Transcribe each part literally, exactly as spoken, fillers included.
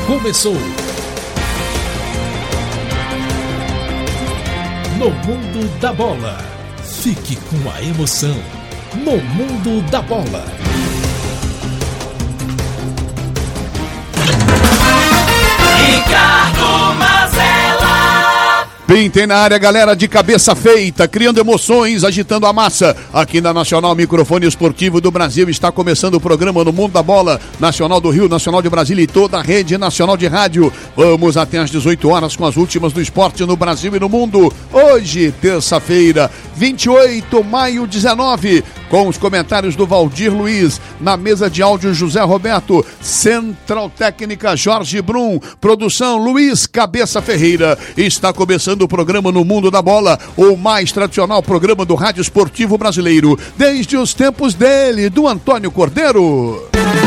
começou. No Mundo da Bola. Fique com a emoção. No Mundo da Bola. Ricardo Mazella. Pintem na área, galera, de cabeça feita, criando emoções, agitando a massa. Aqui na Nacional Microfone Esportivo do Brasil está começando o programa No Mundo da Bola, Nacional do Rio, Nacional de Brasília e toda a rede nacional de rádio. Vamos até às dezoito horas com as últimas do esporte no Brasil e no mundo. Hoje, terça-feira, vinte e oito de maio, dezenove, com os comentários do Valdir Luiz, na mesa de áudio José Roberto, Central Técnica Jorge Brum, produção Luiz Cabeça Ferreira. Está começando o programa No Mundo da Bola, o mais tradicional programa do rádio esportivo brasileiro, desde os tempos dele, do Antônio Cordeiro.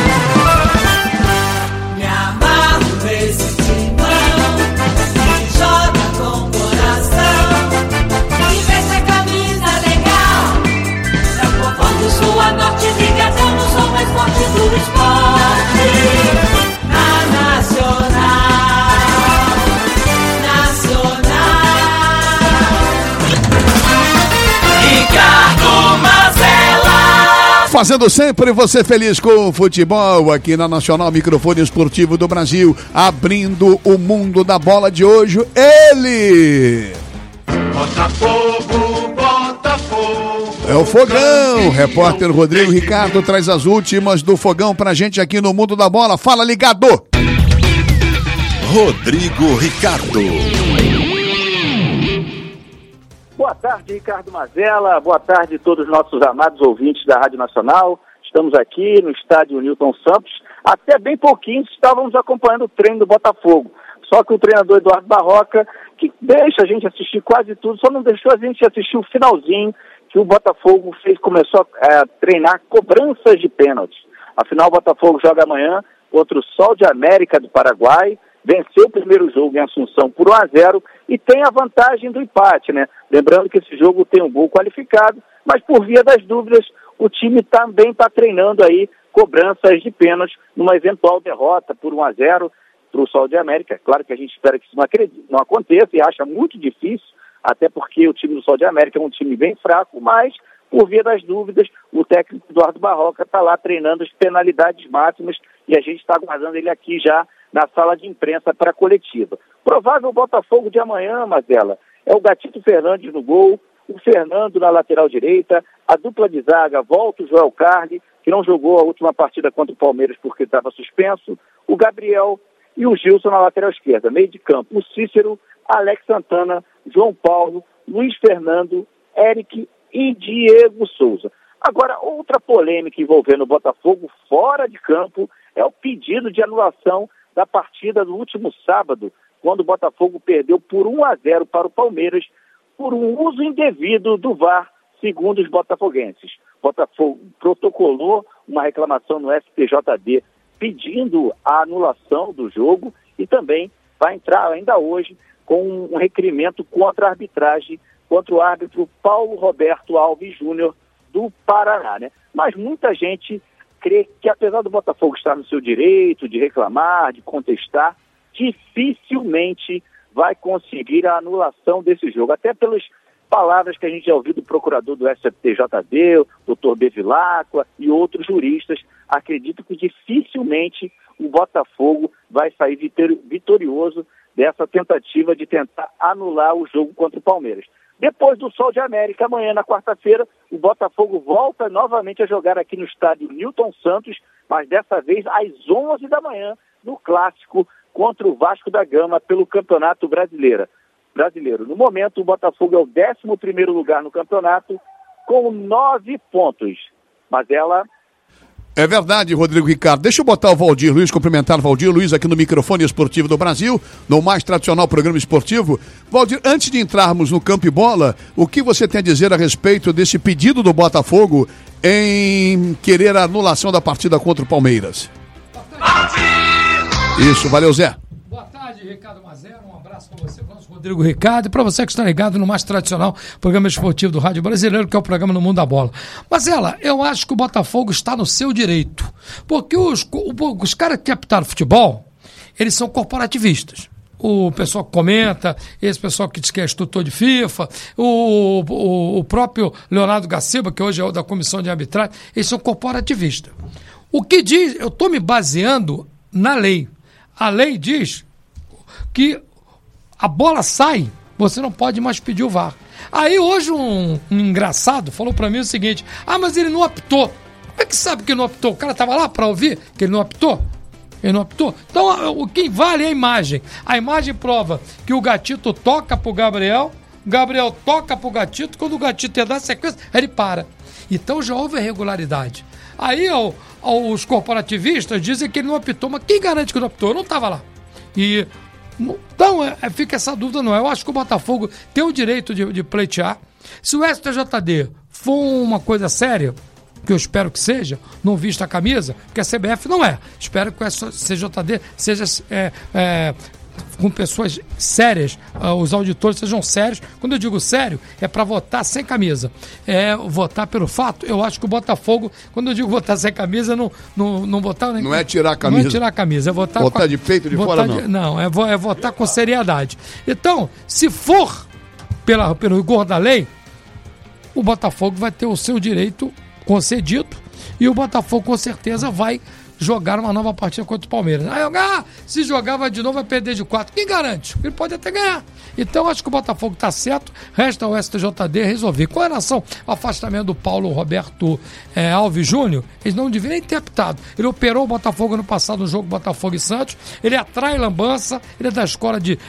Me amarro nesse timão, que joga com coração, e veste a camisa legal, é o povão do sul a norte, ligação no som mais forte do esporte, na Nacional. Fazendo sempre você feliz com o futebol aqui na Nacional Microfone Esportivo do Brasil, abrindo o mundo da bola de hoje, ele! Botafogo, Botafogo. É o Fogão, repórter Rodrigo Ricardo traz as últimas do Fogão pra gente aqui no Mundo da Bola. Fala, ligado! Rodrigo Ricardo. Boa tarde, Ricardo Mazella. Boa tarde a todos os nossos amados ouvintes da Rádio Nacional. Estamos aqui no estádio Newton Santos. Até bem pouquinho estávamos acompanhando o treino do Botafogo. Só que o treinador Eduardo Barroca, que deixa a gente assistir quase tudo, só não deixou a gente assistir o finalzinho que o Botafogo fez, começou a treinar cobranças de pênalti. Afinal, o Botafogo joga amanhã contra o Sol de América do Paraguai. Venceu o primeiro jogo em Assunção por um a zero e tem a vantagem do empate, né? Lembrando que esse jogo tem um gol qualificado, mas por via das dúvidas, o time também está treinando aí cobranças de pênalti numa eventual derrota por um a zero para o Sol de América. Claro que a gente espera que isso não, acredite, não aconteça e acha muito difícil, até porque o time do Sol de América é um time bem fraco, mas por via das dúvidas, o técnico Eduardo Barroca está lá treinando as penalidades máximas e a gente está aguardando ele aqui já na sala de imprensa para a coletiva. Provável Botafogo de amanhã, Mazella, é o Gatito Fernandes no gol, o Fernando na lateral direita, a dupla de zaga volta o Joel Carli, que não jogou a última partida contra o Palmeiras porque estava suspenso, o Gabriel e o Gilson na lateral esquerda. Meio de campo, o Cícero, Alex Santana, João Paulo, Luiz Fernando, Eric e Diego Souza. Agora, outra polêmica envolvendo o Botafogo fora de campo é o pedido de anulação da partida do último sábado, quando o Botafogo perdeu por um a zero para o Palmeiras por um uso indevido do V A R, segundo os botafoguenses. O Botafogo protocolou uma reclamação no S T J D pedindo a anulação do jogo e também vai entrar ainda hoje com um requerimento contra a arbitragem, contra o árbitro Paulo Roberto Alves Júnior do Paraná, né? Mas muita gente crê que, apesar do Botafogo estar no seu direito de reclamar, de contestar, dificilmente vai conseguir a anulação desse jogo. Até pelas palavras que a gente já ouviu do procurador do S T J D, o doutor Bevilacqua e outros juristas, acredito que dificilmente o Botafogo vai sair vitorioso dessa tentativa de tentar anular o jogo contra o Palmeiras. Depois do Sol de América, amanhã na quarta-feira, o Botafogo volta novamente a jogar aqui no estádio Newton Santos, mas dessa vez às onze da manhã, no clássico contra o Vasco da Gama pelo Campeonato Brasileiro. Brasileiro. No momento, o Botafogo é o décimo primeiro lugar no campeonato, com nove pontos. Mas ela... É verdade, Rodrigo Ricardo. Deixa eu botar o Valdir Luiz, cumprimentar o Valdir Luiz aqui no microfone esportivo do Brasil, no mais tradicional programa esportivo. Valdir, antes de entrarmos no campo e bola, o que você tem a dizer a respeito desse pedido do Botafogo em querer a anulação da partida contra o Palmeiras? Isso, valeu, Zé. Boa tarde, Ricardo Mazella. Um abraço para você, Rodrigo Ricardo, e para você que está ligado no mais tradicional programa esportivo do Rádio Brasileiro, que é o programa No Mundo da Bola. Mazella, eu acho que o Botafogo está no seu direito, porque os, os caras que apitaram futebol, eles são corporativistas. O pessoal que comenta, esse pessoal que diz que é instrutor de FIFA, o, o, o próprio Leonardo Gaciba, que hoje é o da comissão de arbitragem, eles são corporativistas. O que diz, eu estou me baseando na lei. A lei diz que a bola sai, você não pode mais pedir o V A R. Aí hoje um, um engraçado falou para mim o seguinte, ah, mas ele não apitou. Como é que sabe que ele não apitou? O cara estava lá para ouvir que ele não apitou? Ele não optou. Então, o que vale é a imagem. A imagem prova que o Gatito toca pro Gabriel, o Gabriel toca pro Gatito, quando o Gatito dá sequência, ele para. Então já houve irregularidade. Aí ó, ó, os corporativistas dizem que ele não apitou, mas quem garante que não apitou? Eu não estava lá. E, então, é, fica essa dúvida, não é? Eu acho que o Botafogo tem o direito de, de pleitear. Se o S T J D for uma coisa séria, que eu espero que seja, não vista a camisa, porque a C B F não é. Espero que o S T J D seja é, é, com pessoas sérias, uh, os auditores sejam sérios. Quando eu digo sério, é para votar sem camisa. É votar pelo fato. Eu acho que o Botafogo, quando eu digo votar sem camisa, não, não, não votar... Não é tirar a camisa. Não é tirar a camisa, é votar... Votar com, de peito de fora, não. De, não, é, vo, é votar com seriedade. Então, se for pela, pelo rigor da lei, o Botafogo vai ter o seu direito concedido e o Botafogo com certeza vai jogar uma nova partida contra o Palmeiras. Aí, ah, se jogar vai de novo, vai perder de quatro. Quem garante? Ele pode até ganhar. Então acho que o Botafogo está certo, resta o S T J D resolver. Com relação ao afastamento do Paulo Roberto é, Alves Júnior, eles não deviam nem ter apitado. Ele operou o Botafogo no passado no jogo Botafogo e Santos, ele atrai lambança, ele é da escola de...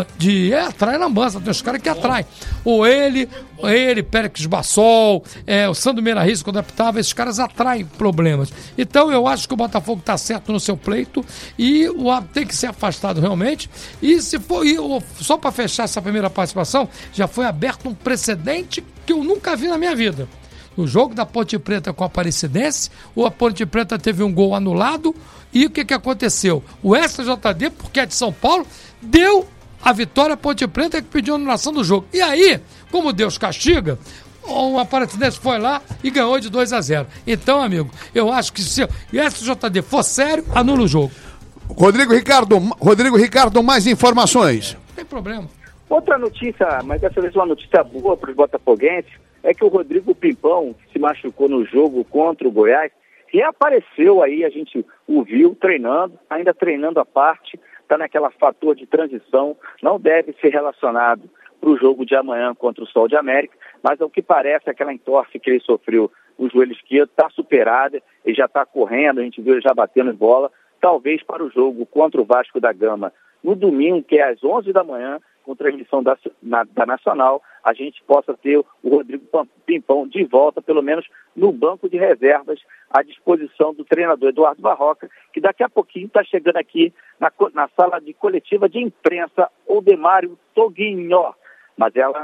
de é, atrai lambança, tem uns caras que atraem. Ou ele, ele, Pérez Bassol, é, o Sandro Meira Riz, quando apitava, esses caras atraem problemas. Então eu acho que o Botafogo está certo no seu pleito e o árbitro tem que ser afastado realmente. E se for, e, só para fechar essa primeira participação, já foi aberto um precedente que eu nunca vi na minha vida. No jogo da Ponte Preta com a Aparecidense, a Ponte Preta teve um gol anulado e o que, que aconteceu? O S T J D, porque é de São Paulo, deu a vitória à Ponte Preta que pediu a anulação do jogo. E aí, como Deus castiga, o Aparecidense foi lá e ganhou de dois a zero. Então, amigo, eu acho que se o S T J D for sério, anula o jogo. Rodrigo Ricardo, Rodrigo Ricardo, mais informações. Não tem problema. Outra notícia, mas dessa vez uma notícia boa para os botafoguenses, é que o Rodrigo Pimpão, que se machucou no jogo contra o Goiás, reapareceu aí, a gente o viu treinando, ainda treinando à parte, está naquela fator de transição, não deve ser relacionado para o jogo de amanhã contra o Sol de América, mas ao que parece, aquela entorse que ele sofreu no joelho esquerdo está superada, ele já está correndo, a gente viu ele já batendo em bola, talvez para o jogo contra o Vasco da Gama no domingo, que é às onze da manhã, com transmissão da, na, da Nacional, a gente possa ter o Rodrigo Pimpão de volta, pelo menos no banco de reservas, à disposição do treinador Eduardo Barroca, que daqui a pouquinho está chegando aqui na, na sala de coletiva de imprensa, Odemário Toguinho. Mas ela...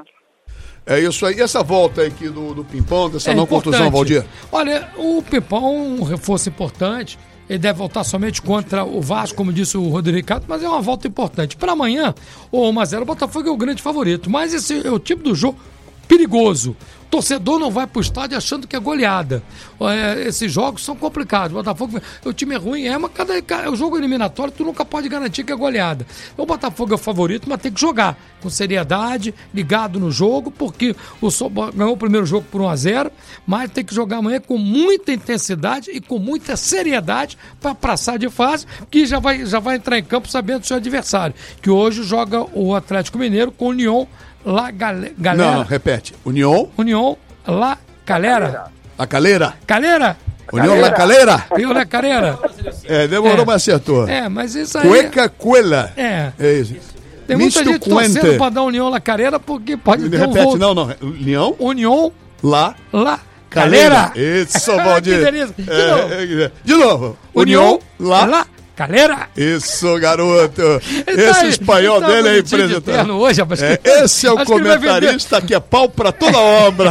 É isso aí. E essa volta aqui do, do Pimpão, dessa é não importante. Contusão, Valdir? Olha, o Pimpão é um reforço importante. Ele deve voltar somente contra o Vasco, como disse o Rodrigo Ricardo, mas é uma volta importante. Para amanhã, o Mazela, o Botafogo é o grande favorito, mas esse é o tipo do jogo perigoso. O torcedor não vai pro estádio achando que é goleada. É, esses jogos são complicados. O Botafogo, o time é ruim, é, mas cada, cada, o jogo eliminatório tu nunca pode garantir que é goleada. O Botafogo é o favorito, mas tem que jogar com seriedade, ligado no jogo, porque o Sol ganhou o primeiro jogo por um a zero, mas tem que jogar amanhã com muita intensidade e com muita seriedade para passar de fase, que já vai, já vai entrar em campo sabendo do seu adversário, que hoje joga o Atlético Mineiro com o União La Galera. Não, não, repete. União? União La Calera. La Calera. Calera? União La Calera. União La Calera. É, demorou, é. mas acertou. É, mas isso aí... Cueca Cuela. É. É isso. Tem muita Misto gente Cuente. torcendo pra dar União La Calera porque pode ter um repete, volto. não, não. União? União La... La Calera. Isso, Valdir. Que delícia. De é, novo. É, de novo. União La... La Calera. Isso, garoto. Ele esse tá, espanhol tá dele é impressionante. Hoje, rapaz, é, esse é o comentarista que é pau pra toda obra.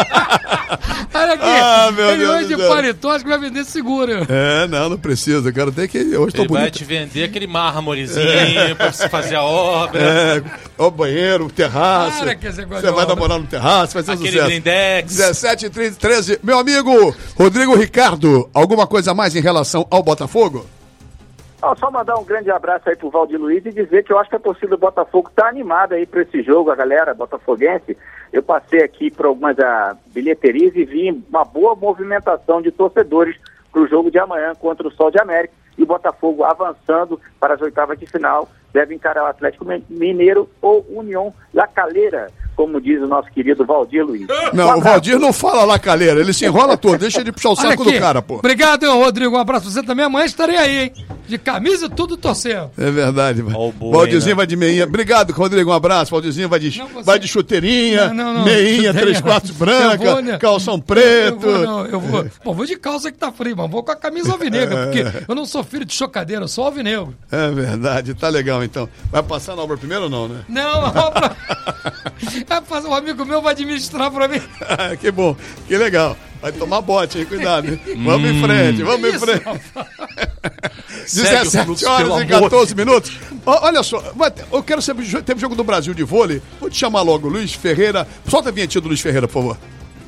Olha aqui, ah, meu ele Deus hoje de paletó, acho que vai vender seguro. É, não, não precisa, cara. Tem que. Hoje tô ele bonito. vai te vender aquele mármorezinho é. pra você fazer a obra. É, o banheiro, o terraço. Cara, que você vai namorar no terraço, vai ser aquele sucesso. blindex. dezessete, trinta, treze. Meu amigo Rodrigo Ricardo, alguma coisa mais em relação ao Botafogo? Ó, só mandar um grande abraço aí pro Valdir Luiz e dizer que eu acho que a torcida do Botafogo tá animada aí para esse jogo, a galera botafoguense. Eu passei aqui por algumas a, bilheterias e vi uma boa movimentação de torcedores para o jogo de amanhã contra o Sol de América. E o Botafogo avançando para as oitavas de final deve encarar o Atlético Mineiro ou União La Calera, como diz o nosso querido Valdir Luiz. Não, um o Valdir não fala La Calera, ele se enrola todo, deixa ele puxar o saco do cara, pô. Obrigado, Rodrigo, um abraço pra você também, amanhã estarei aí, hein, de camisa e tudo torcendo. É verdade, oh, Valdirzinho vai de meinha, obrigado, Rodrigo, um abraço, Valdirzinho vai de, não, você... vai de chuteirinha, não, não, não. meinha, três quartos branca, vou, né? calção preto. Eu vou, não, eu vou, Bom, vou de calça que tá frio, mas vou com a camisa alvinegra, porque eu não sou filho de chocadeira, eu sou alvinegro. É verdade, tá legal então. Vai passar na obra primeiro ou não, né? Não, a obra... Um amigo meu vai administrar pra mim. Que bom, que legal. Vai tomar bote aí, cuidado. Hein? Vamos em frente, vamos Isso, em frente. dezessete horas e catorze minutos. Olha só, eu quero saber, teve jogo do Brasil de vôlei. Vou te chamar logo, Luiz Ferreira. Solta a vinhetinha do Luiz Ferreira, por favor.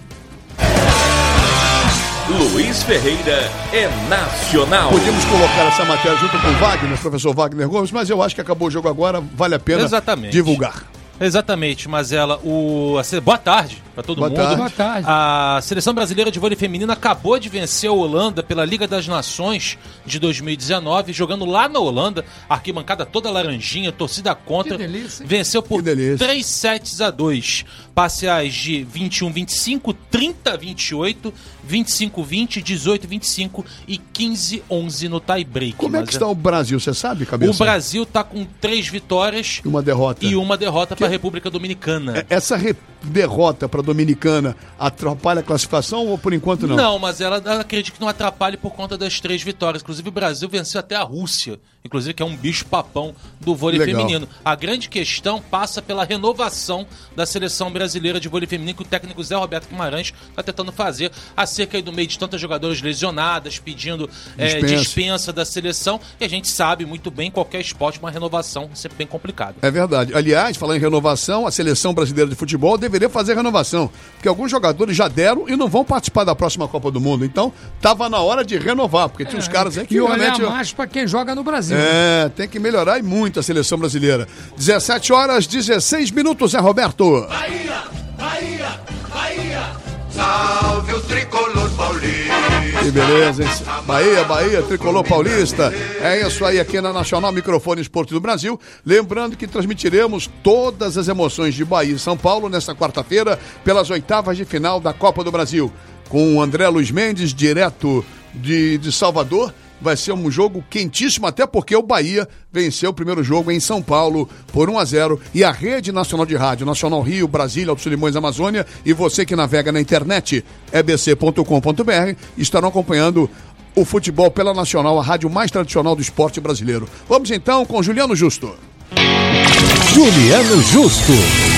Luiz Ferreira é nacional. Podíamos colocar essa matéria junto com o Wagner, professor Wagner Gomes, mas eu acho que acabou o jogo agora, vale a pena Exatamente. divulgar. Exatamente, Mazela. O... Boa tarde para todo Boa mundo. Tarde. Boa tarde. A seleção brasileira de vôlei feminino acabou de vencer a Holanda pela Liga das Nações de dois mil e dezenove, jogando lá na Holanda, arquibancada toda laranjinha, torcida contra. Que delícia, hein? Venceu por três sets a dois. Parciais de vinte e um a vinte e cinco, trinta a vinte e oito, vinte e cinco a vinte, dezoito a vinte e cinco e quinze a onze no tie-break. Como é que está o Brasil, você sabe, cabeça? O Brasil está com três vitórias e uma derrota. E uma derrota que... para a República Dominicana. Essa re... derrota para a Dominicana atrapalha a classificação ou por enquanto não? Não, mas ela, ela acredita que não atrapalhe por conta das três vitórias. Inclusive o Brasil venceu até a Rússia, inclusive que é um bicho papão do vôlei Legal. feminino. A grande questão passa pela renovação da seleção brasileira de vôlei feminino, que o técnico Zé Roberto Guimarães está tentando fazer acerca aí do meio de tantas jogadoras lesionadas, pedindo dispensa. É, dispensa da seleção, e a gente sabe muito bem, qualquer esporte, uma renovação é sempre bem complicada. É verdade. Aliás, falando em renovação, a seleção brasileira de futebol deveria fazer renovação, porque alguns jogadores já deram e não vão participar da próxima Copa do Mundo, então tava na hora de renovar, porque é, tinha uns caras aí que e olhar realmente... mais para quem joga no Brasil. É, tem que melhorar e muito a seleção brasileira. dezessete horas, dezesseis minutos, Zé Roberto. Bahia, Bahia, Bahia, salve o tricolor paulista. Que beleza, hein? Bahia, Bahia, tricolor paulista. É isso aí aqui na Nacional Microfone Esporte do Brasil. Lembrando que transmitiremos todas as emoções de Bahia e São Paulo nesta quarta-feira pelas oitavas de final da Copa do Brasil. Com o André Luiz Mendes, direto de, de Salvador. Vai ser um jogo quentíssimo, até porque o Bahia venceu o primeiro jogo em São Paulo por um a zero. E a Rede Nacional de Rádio, Nacional Rio, Brasília, Alto Limões, Amazônia, e você que navega na internet, e b c ponto com ponto b r, estarão acompanhando o futebol pela Nacional, a rádio mais tradicional do esporte brasileiro. Vamos então com Juliano Justo. Juliano Justo.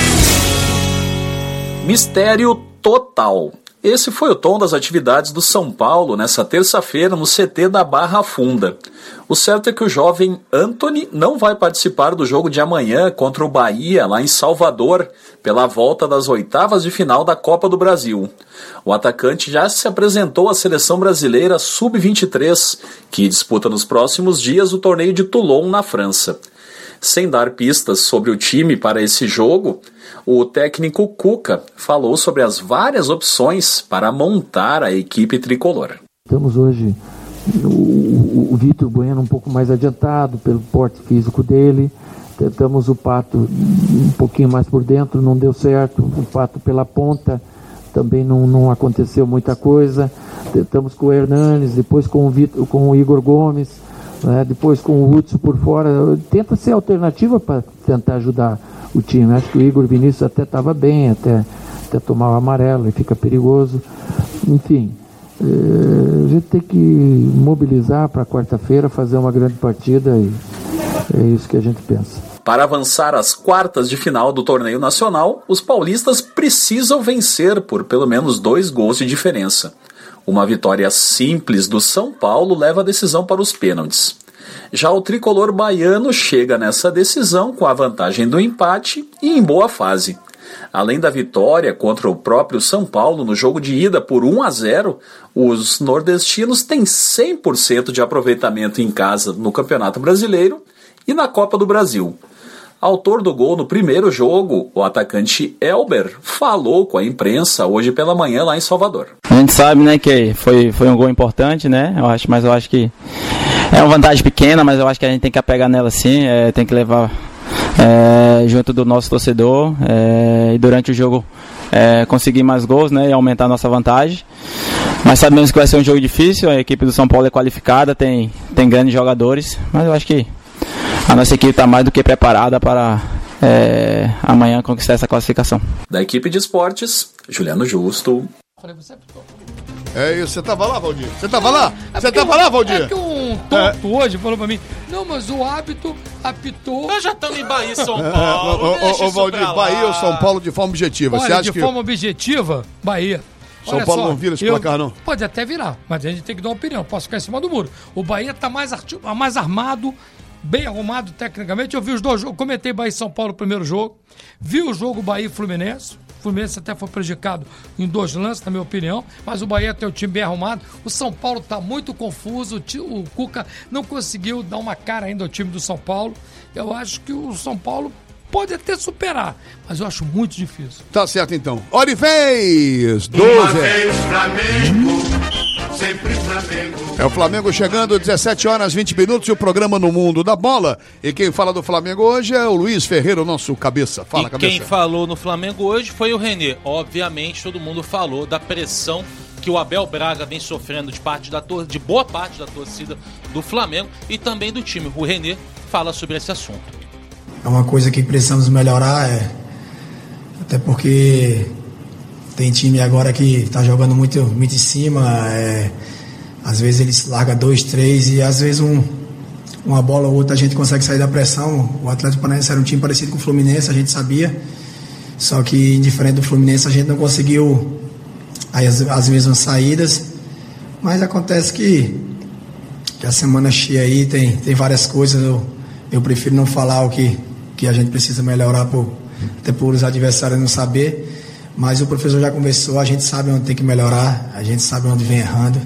Mistério total. Esse foi o tom das atividades do São Paulo nessa terça-feira no C T da Barra Funda. O certo é que o jovem Antony não vai participar do jogo de amanhã contra o Bahia, lá em Salvador, pela volta das oitavas de final da Copa do Brasil. O atacante já se apresentou à seleção brasileira sub vinte e três, que disputa nos próximos dias o torneio de Toulon, na França. Sem dar pistas sobre o time para esse jogo, o técnico Cuca falou sobre as várias opções para montar a equipe tricolor. Estamos hoje o, o, o Vitor Bueno um pouco mais adiantado pelo porte físico dele. Tentamos o Pato um pouquinho mais por dentro, não deu certo. O Pato pela ponta também não, não aconteceu muita coisa. Tentamos com o Hernanes, depois com o, Vitor, com o Igor Gomes, né? Depois com o Hudson por fora. Tenta ser alternativa para tentar ajudar o time. Acho que o Igor Vinícius até estava bem, até, até tomar o amarelo e fica perigoso. Enfim, é, a gente tem que mobilizar para quarta-feira, fazer uma grande partida e é isso que a gente pensa. Para avançar às quartas de final do torneio nacional, os paulistas precisam vencer por pelo menos dois gols de diferença. Uma vitória simples do São Paulo leva a decisão para os pênaltis. Já o tricolor baiano chega nessa decisão com a vantagem do empate e em boa fase. Além da vitória contra o próprio São Paulo no jogo de ida por um a zero, os nordestinos têm cem por cento de aproveitamento em casa no Campeonato Brasileiro e na Copa do Brasil. Autor do gol no primeiro jogo, o atacante Elber falou com a imprensa hoje pela manhã lá em Salvador. A gente sabe, né, que foi, foi um gol importante, né? Eu acho, mas eu acho que é uma vantagem pequena, mas eu acho que a gente tem que apegar nela sim, é, tem que levar é, junto do nosso torcedor é, e durante o jogo é, conseguir mais gols, né, e aumentar a nossa vantagem. Mas sabemos que vai ser um jogo difícil, a equipe do São Paulo é qualificada, tem, tem grandes jogadores, mas eu acho que a nossa equipe está mais do que preparada para é, amanhã conquistar essa classificação. Da equipe de esportes, Juliano Justo. É isso, você tava lá, Valdir? Você tava lá? Você é tava lá, Valdir? É que um tonto é. hoje falou pra mim, não, mas o hábito apitou... Nós já estamos em Bahia e São Paulo. Ô, Valdir, Bahia ou São Paulo de forma objetiva? Olha, você acha de que... forma objetiva, Bahia. São Olha Paulo só, não vira esse eu, placar, não? Pode até virar, mas a gente tem que dar uma opinião. Posso ficar em cima do muro. O Bahia tá mais, arti... mais armado, bem arrumado tecnicamente. Eu vi os dois jogos, comentei Bahia e São Paulo no primeiro jogo. Vi o jogo Bahia e Fluminense. O Fluminense até foi prejudicado em dois lances, na minha opinião. Mas o Bahia tem o time bem arrumado. O São Paulo tá muito confuso. O, tio, o Cuca não conseguiu dar uma cara ainda ao time do São Paulo. Eu acho que o São Paulo pode até superar, mas eu acho muito difícil. Tá certo, então. Hora e vez! doze. Uma vez Flamengo, sempre Flamengo. É o Flamengo chegando, dezessete horas, vinte minutos, e o programa No Mundo da Bola. E quem fala do Flamengo hoje é o Luiz Ferreira, o nosso cabeça. Fala, e cabeça. Quem falou no Flamengo hoje foi o René. Obviamente, todo mundo falou da pressão que o Abel Braga vem sofrendo de, parte da tor- de boa parte da torcida do Flamengo e também do time. O René fala sobre esse assunto. É uma coisa que precisamos melhorar, é, até porque tem time agora que está jogando muito, muito em cima, é, às vezes eles largam dois, três e às vezes um, uma bola ou outra a gente consegue sair da pressão. O Atlético Paranaense era um time parecido com o Fluminense, a gente sabia, só que diferente do Fluminense a gente não conseguiu aí as, as mesmas saídas, mas acontece que, que a semana cheia aí tem, tem várias coisas, eu, eu prefiro não falar o que que a gente precisa melhorar, por, até por os adversários não saber, mas o professor já conversou, a gente sabe onde tem que melhorar, a gente sabe onde vem errando,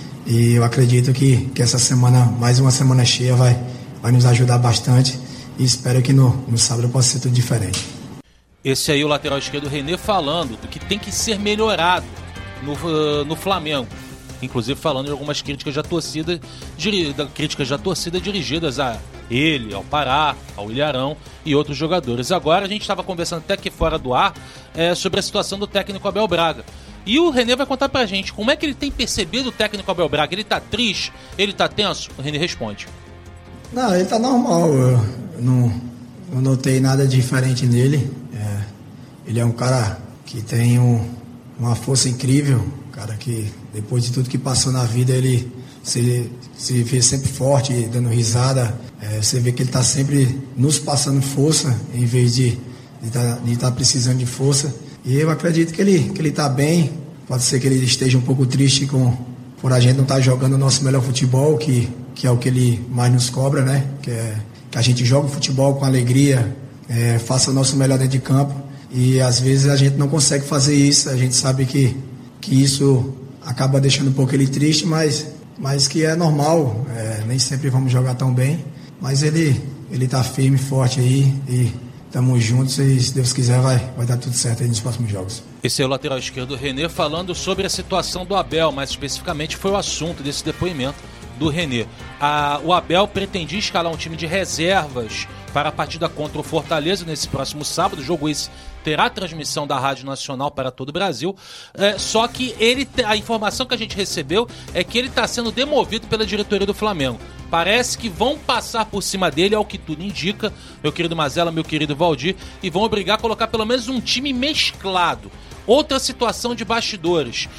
e eu acredito que, que essa semana, mais uma semana cheia, vai, vai nos ajudar bastante, e espero que no, no sábado possa ser tudo diferente. Esse aí, o lateral esquerdo René, falando do que tem que ser melhorado no, uh, no Flamengo. Inclusive falando de algumas críticas da torcida, diri, da, críticas da torcida dirigidas a ele, ao Pará, ao Ilharão e outros jogadores. Agora a gente estava conversando até aqui fora do ar é, sobre a situação do técnico Abel Braga. E o René vai contar pra gente como é que ele tem percebido o técnico Abel Braga. Ele tá triste? Ele tá tenso? O René responde. Não, ele tá normal. Eu não, não notei nada diferente nele. É, ele é um cara que tem um, uma força incrível. Cara que depois de tudo que passou na vida, ele se, se vê sempre forte, dando risada. É, você vê que ele está sempre nos passando força, em vez de estar de tá, tá precisando de força. E eu acredito que ele que ele está bem. Pode ser que ele esteja um pouco triste com, por a gente não estar tá jogando o nosso melhor futebol, que, que é o que ele mais nos cobra, né? Que, é, que a gente joga o futebol com alegria, é, faça o nosso melhor dentro de campo. E às vezes a gente não consegue fazer isso. A gente sabe que que isso acaba deixando um pouco ele triste, mas, mas que é normal, é, nem sempre vamos jogar tão bem, mas ele ele tá firme, forte aí, e estamos juntos, e se Deus quiser vai, vai dar tudo certo aí nos próximos jogos. Esse é o lateral esquerdo René falando sobre a situação do Abel, mais especificamente foi o assunto desse depoimento do René. A, o Abel pretendia escalar um time de reservas para a partida contra o Fortaleza nesse próximo sábado. O jogo esse terá transmissão da Rádio Nacional para todo o Brasil. É, só que ele, a informação que a gente recebeu é que ele está sendo demovido pela diretoria do Flamengo. Parece que vão passar por cima dele, ao que tudo indica, meu querido Mazella, meu querido Valdir, e vão obrigar a colocar pelo menos um time mesclado. Outra situação de bastidores.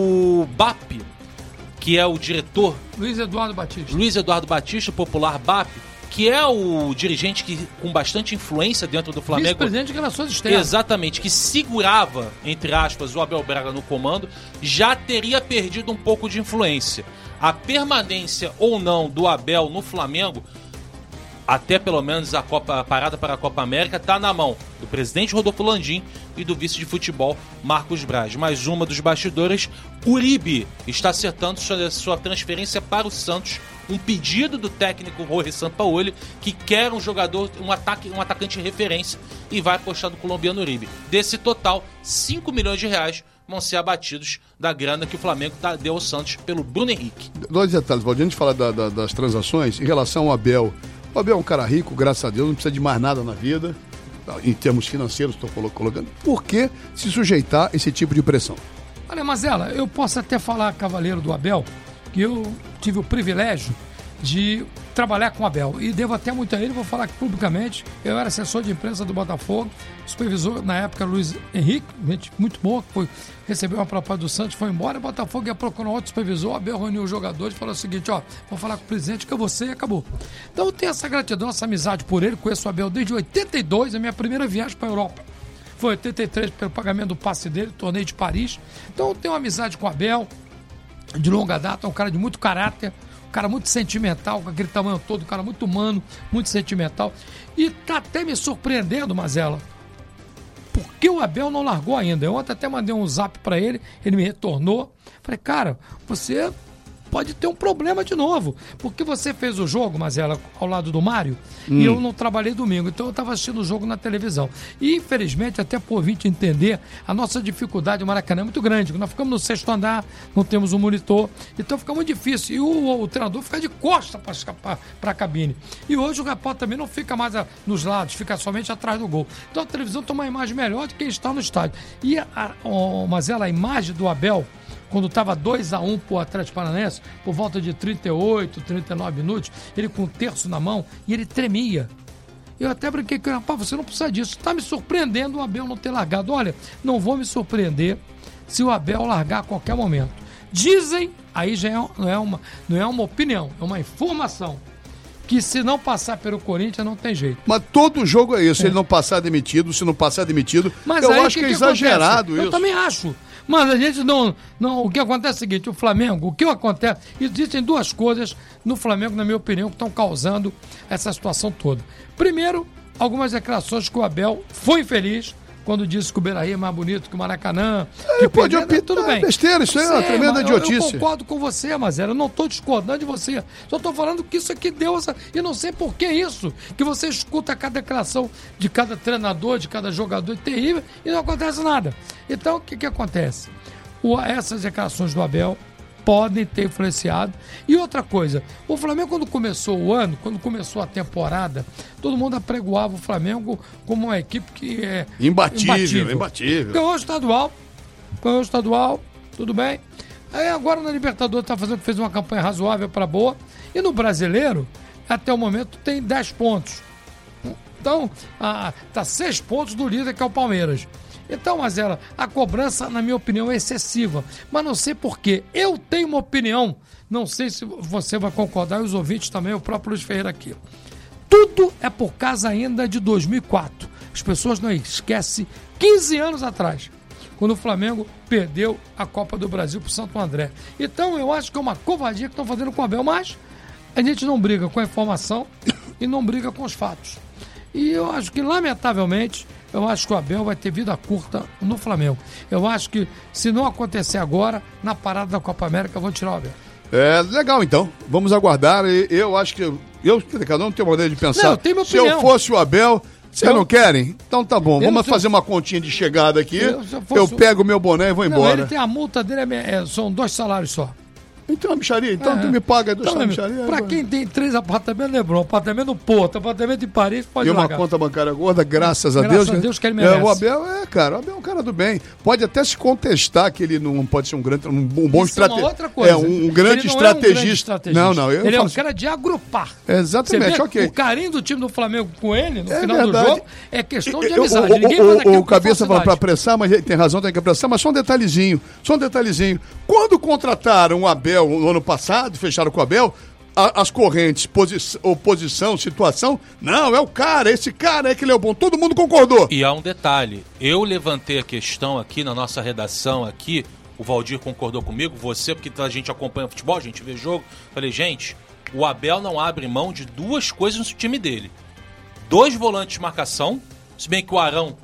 O B A P, que é o diretor... Luiz Eduardo Batista. Luiz Eduardo Batista, popular B A P, que é o dirigente que, com bastante influência dentro do Flamengo. Vice-presidente de Relações Externas. Exatamente, que segurava, entre aspas, o Abel Braga no comando, já teria perdido um pouco de influência. A permanência ou não do Abel no Flamengo, até pelo menos a, Copa, a parada para a Copa América, está na mão do presidente Rodolfo Landim, e do vice de futebol, Marcos Braz. Mais uma dos bastidores, Uribe está acertando sua, sua transferência para o Santos, um pedido do técnico Jorge Sampaoli, que quer um jogador, um, ataque, um atacante de referência, e vai apostar no colombiano Uribe. Desse total, cinco milhões de reais vão ser abatidos da grana que o Flamengo tá, deu ao Santos pelo Bruno Henrique. Dois detalhes, Valdir, antes de falar da, da, das transações, em relação ao Abel. O Abel é um cara rico, graças a Deus, não precisa de mais nada na vida, em termos financeiros, estou colocando. Por que se sujeitar a esse tipo de pressão? Olha, Mazela, eu posso até falar, cavaleiro do Abel, que eu tive o privilégio de trabalhar com o Abel, e devo até muito a ele, vou falar aqui publicamente. Eu era assessor de imprensa do Botafogo, supervisor na época Luiz Henrique, gente muito boa, que foi, recebeu uma proposta do Santos, foi embora, o Botafogo ia procurar outro supervisor, o Abel reuniu os jogadores e falou o seguinte: ó, vou falar com o presidente que é você, e acabou. Então eu tenho essa gratidão, essa amizade por ele, conheço o Abel desde oitenta e dois, a minha primeira viagem para a Europa foi oitenta e três, pelo pagamento do passe dele, torneio de Paris. Então eu tenho uma amizade com o Abel de longa data, é um cara de muito caráter, um cara muito sentimental, com aquele tamanho todo, um cara muito humano, muito sentimental. E tá até me surpreendendo, Mazela, porque o Abel não largou ainda. Eu ontem até mandei um zap pra ele, ele me retornou. Falei, cara, você pode ter um problema de novo, porque você fez o jogo, Mazela, ao lado do Mário, hum. e eu não trabalhei domingo, então eu estava assistindo o jogo na televisão. E, infelizmente, até por ouvinte entender, a nossa dificuldade no Maracanã é muito grande. Nós ficamos no sexto andar, não temos um monitor, então fica muito difícil. E o, o, o treinador fica de costa para escapar para a cabine. E hoje o repórter também não fica mais a, nos lados, fica somente atrás do gol. Então a televisão tem uma imagem melhor de quem está no estádio. E, a, a, o, Mazela, a imagem do Abel, quando estava dois a um pro Atlético Paranaense, por volta de trinta e oito, trinta e nove minutos, ele com um terço na mão, e ele tremia. Eu até brinquei com ele, rapaz, você não precisa disso. Está me surpreendendo o Abel não ter largado. Olha, não vou me surpreender se o Abel largar a qualquer momento. Dizem, aí já é, não, é uma, não é uma opinião, é uma informação, que se não passar pelo Corinthians não tem jeito. Mas todo jogo é isso, é. Ele não passar demitido, se não passar demitido, mas eu aí, acho que, que é exagerado acontece? isso. Eu também acho. Mas a gente não, não... O que acontece é o seguinte, o Flamengo, o que acontece... Existem duas coisas no Flamengo, na minha opinião, que estão causando essa situação toda. Primeiro, algumas declarações que o Abel foi infeliz quando disse que o Beira-Rio é mais bonito que o Maracanã. É, que pode opinar, tudo bem. É besteira, isso é uma tremenda idiotice. Eu, eu concordo com você, Mazera, eu não estou discordando de você. Só estou falando que isso aqui deu essa... E não sei por que isso, que você escuta cada declaração de cada treinador, de cada jogador terrível, e não acontece nada. Então, o que que acontece? O, essas declarações do Abel podem ter influenciado. E outra coisa, o Flamengo, quando começou o ano, quando começou a temporada, todo mundo apregoava o Flamengo como uma equipe que é imbatível, imbatível. imbatível. Ganhou o estadual, ganhou o estadual, tudo bem. Aí agora na Libertadores tá fazendo, fez uma campanha razoável para boa. E no Brasileiro, até o momento, tem dez pontos. Então, ah, tá seis pontos do líder, que é o Palmeiras. Então, Mazela, a cobrança, na minha opinião, é excessiva. Mas não sei por quê. Eu tenho uma opinião, não sei se você vai concordar, e os ouvintes também, o próprio Luiz Ferreira aqui. Tudo é por causa ainda de dois mil e quatro. As pessoas não esquecem, quinze anos atrás, quando o Flamengo perdeu a Copa do Brasil para o Santo André. Então, eu acho que é uma covardia que estão fazendo com o Abel, mas a gente não briga com a informação e não briga com os fatos. E eu acho que, lamentavelmente, eu acho que o Abel vai ter vida curta no Flamengo. Eu acho que, se não acontecer agora, na parada da Copa América, eu vou tirar o Abel. É, legal então. Vamos aguardar. Eu acho que... Eu, cada um tem uma maneira de pensar. Não, eu tenho minha se opinião. eu fosse o Abel... Vocês não querem? Então tá bom. Vamos se... fazer uma continha de chegada aqui. Eu, fosse... eu pego o meu boné e vou embora. Não, ele tem a multa dele, é, é, são dois salários só. Então, bicharia, então é, tu me paga dois então, bicharia. Pra quem tem três apartamentos, Leblon, apartamento no Porto, apartamento em Paris, pode E uma largar. conta bancária gorda, graças a graças Deus. Graças a Deus que ele merece. É, o Abel é, cara, o Abel é um cara do bem. Pode até se contestar que ele não pode ser um grande, um bom estrategista. É outra coisa. É, um, um grande ele não estrategista. É um grande estrategista. Não, não. Eu ele eu é um cara de agrupar. Exatamente, ok. O carinho do time do Flamengo com ele, no é final verdade. do jogo, é questão de eu, amizade. o, Ninguém o, faz aquilo o Cabeça fala pra apressar, mas ele tem razão, tem que apressar, mas só um detalhezinho, só um detalhezinho. Quando contrataram o Abel no ano passado, fecharam com o Abel, a, as correntes, posi- oposição, situação, não, é o cara, esse cara é que ele é o bom, todo mundo concordou. E há um detalhe, eu levantei a questão aqui na nossa redação aqui, o Valdir concordou comigo, você, porque a gente acompanha futebol, a gente vê jogo, falei, gente, o Abel não abre mão de duas coisas no time dele, dois volantes de marcação, se bem que o Arão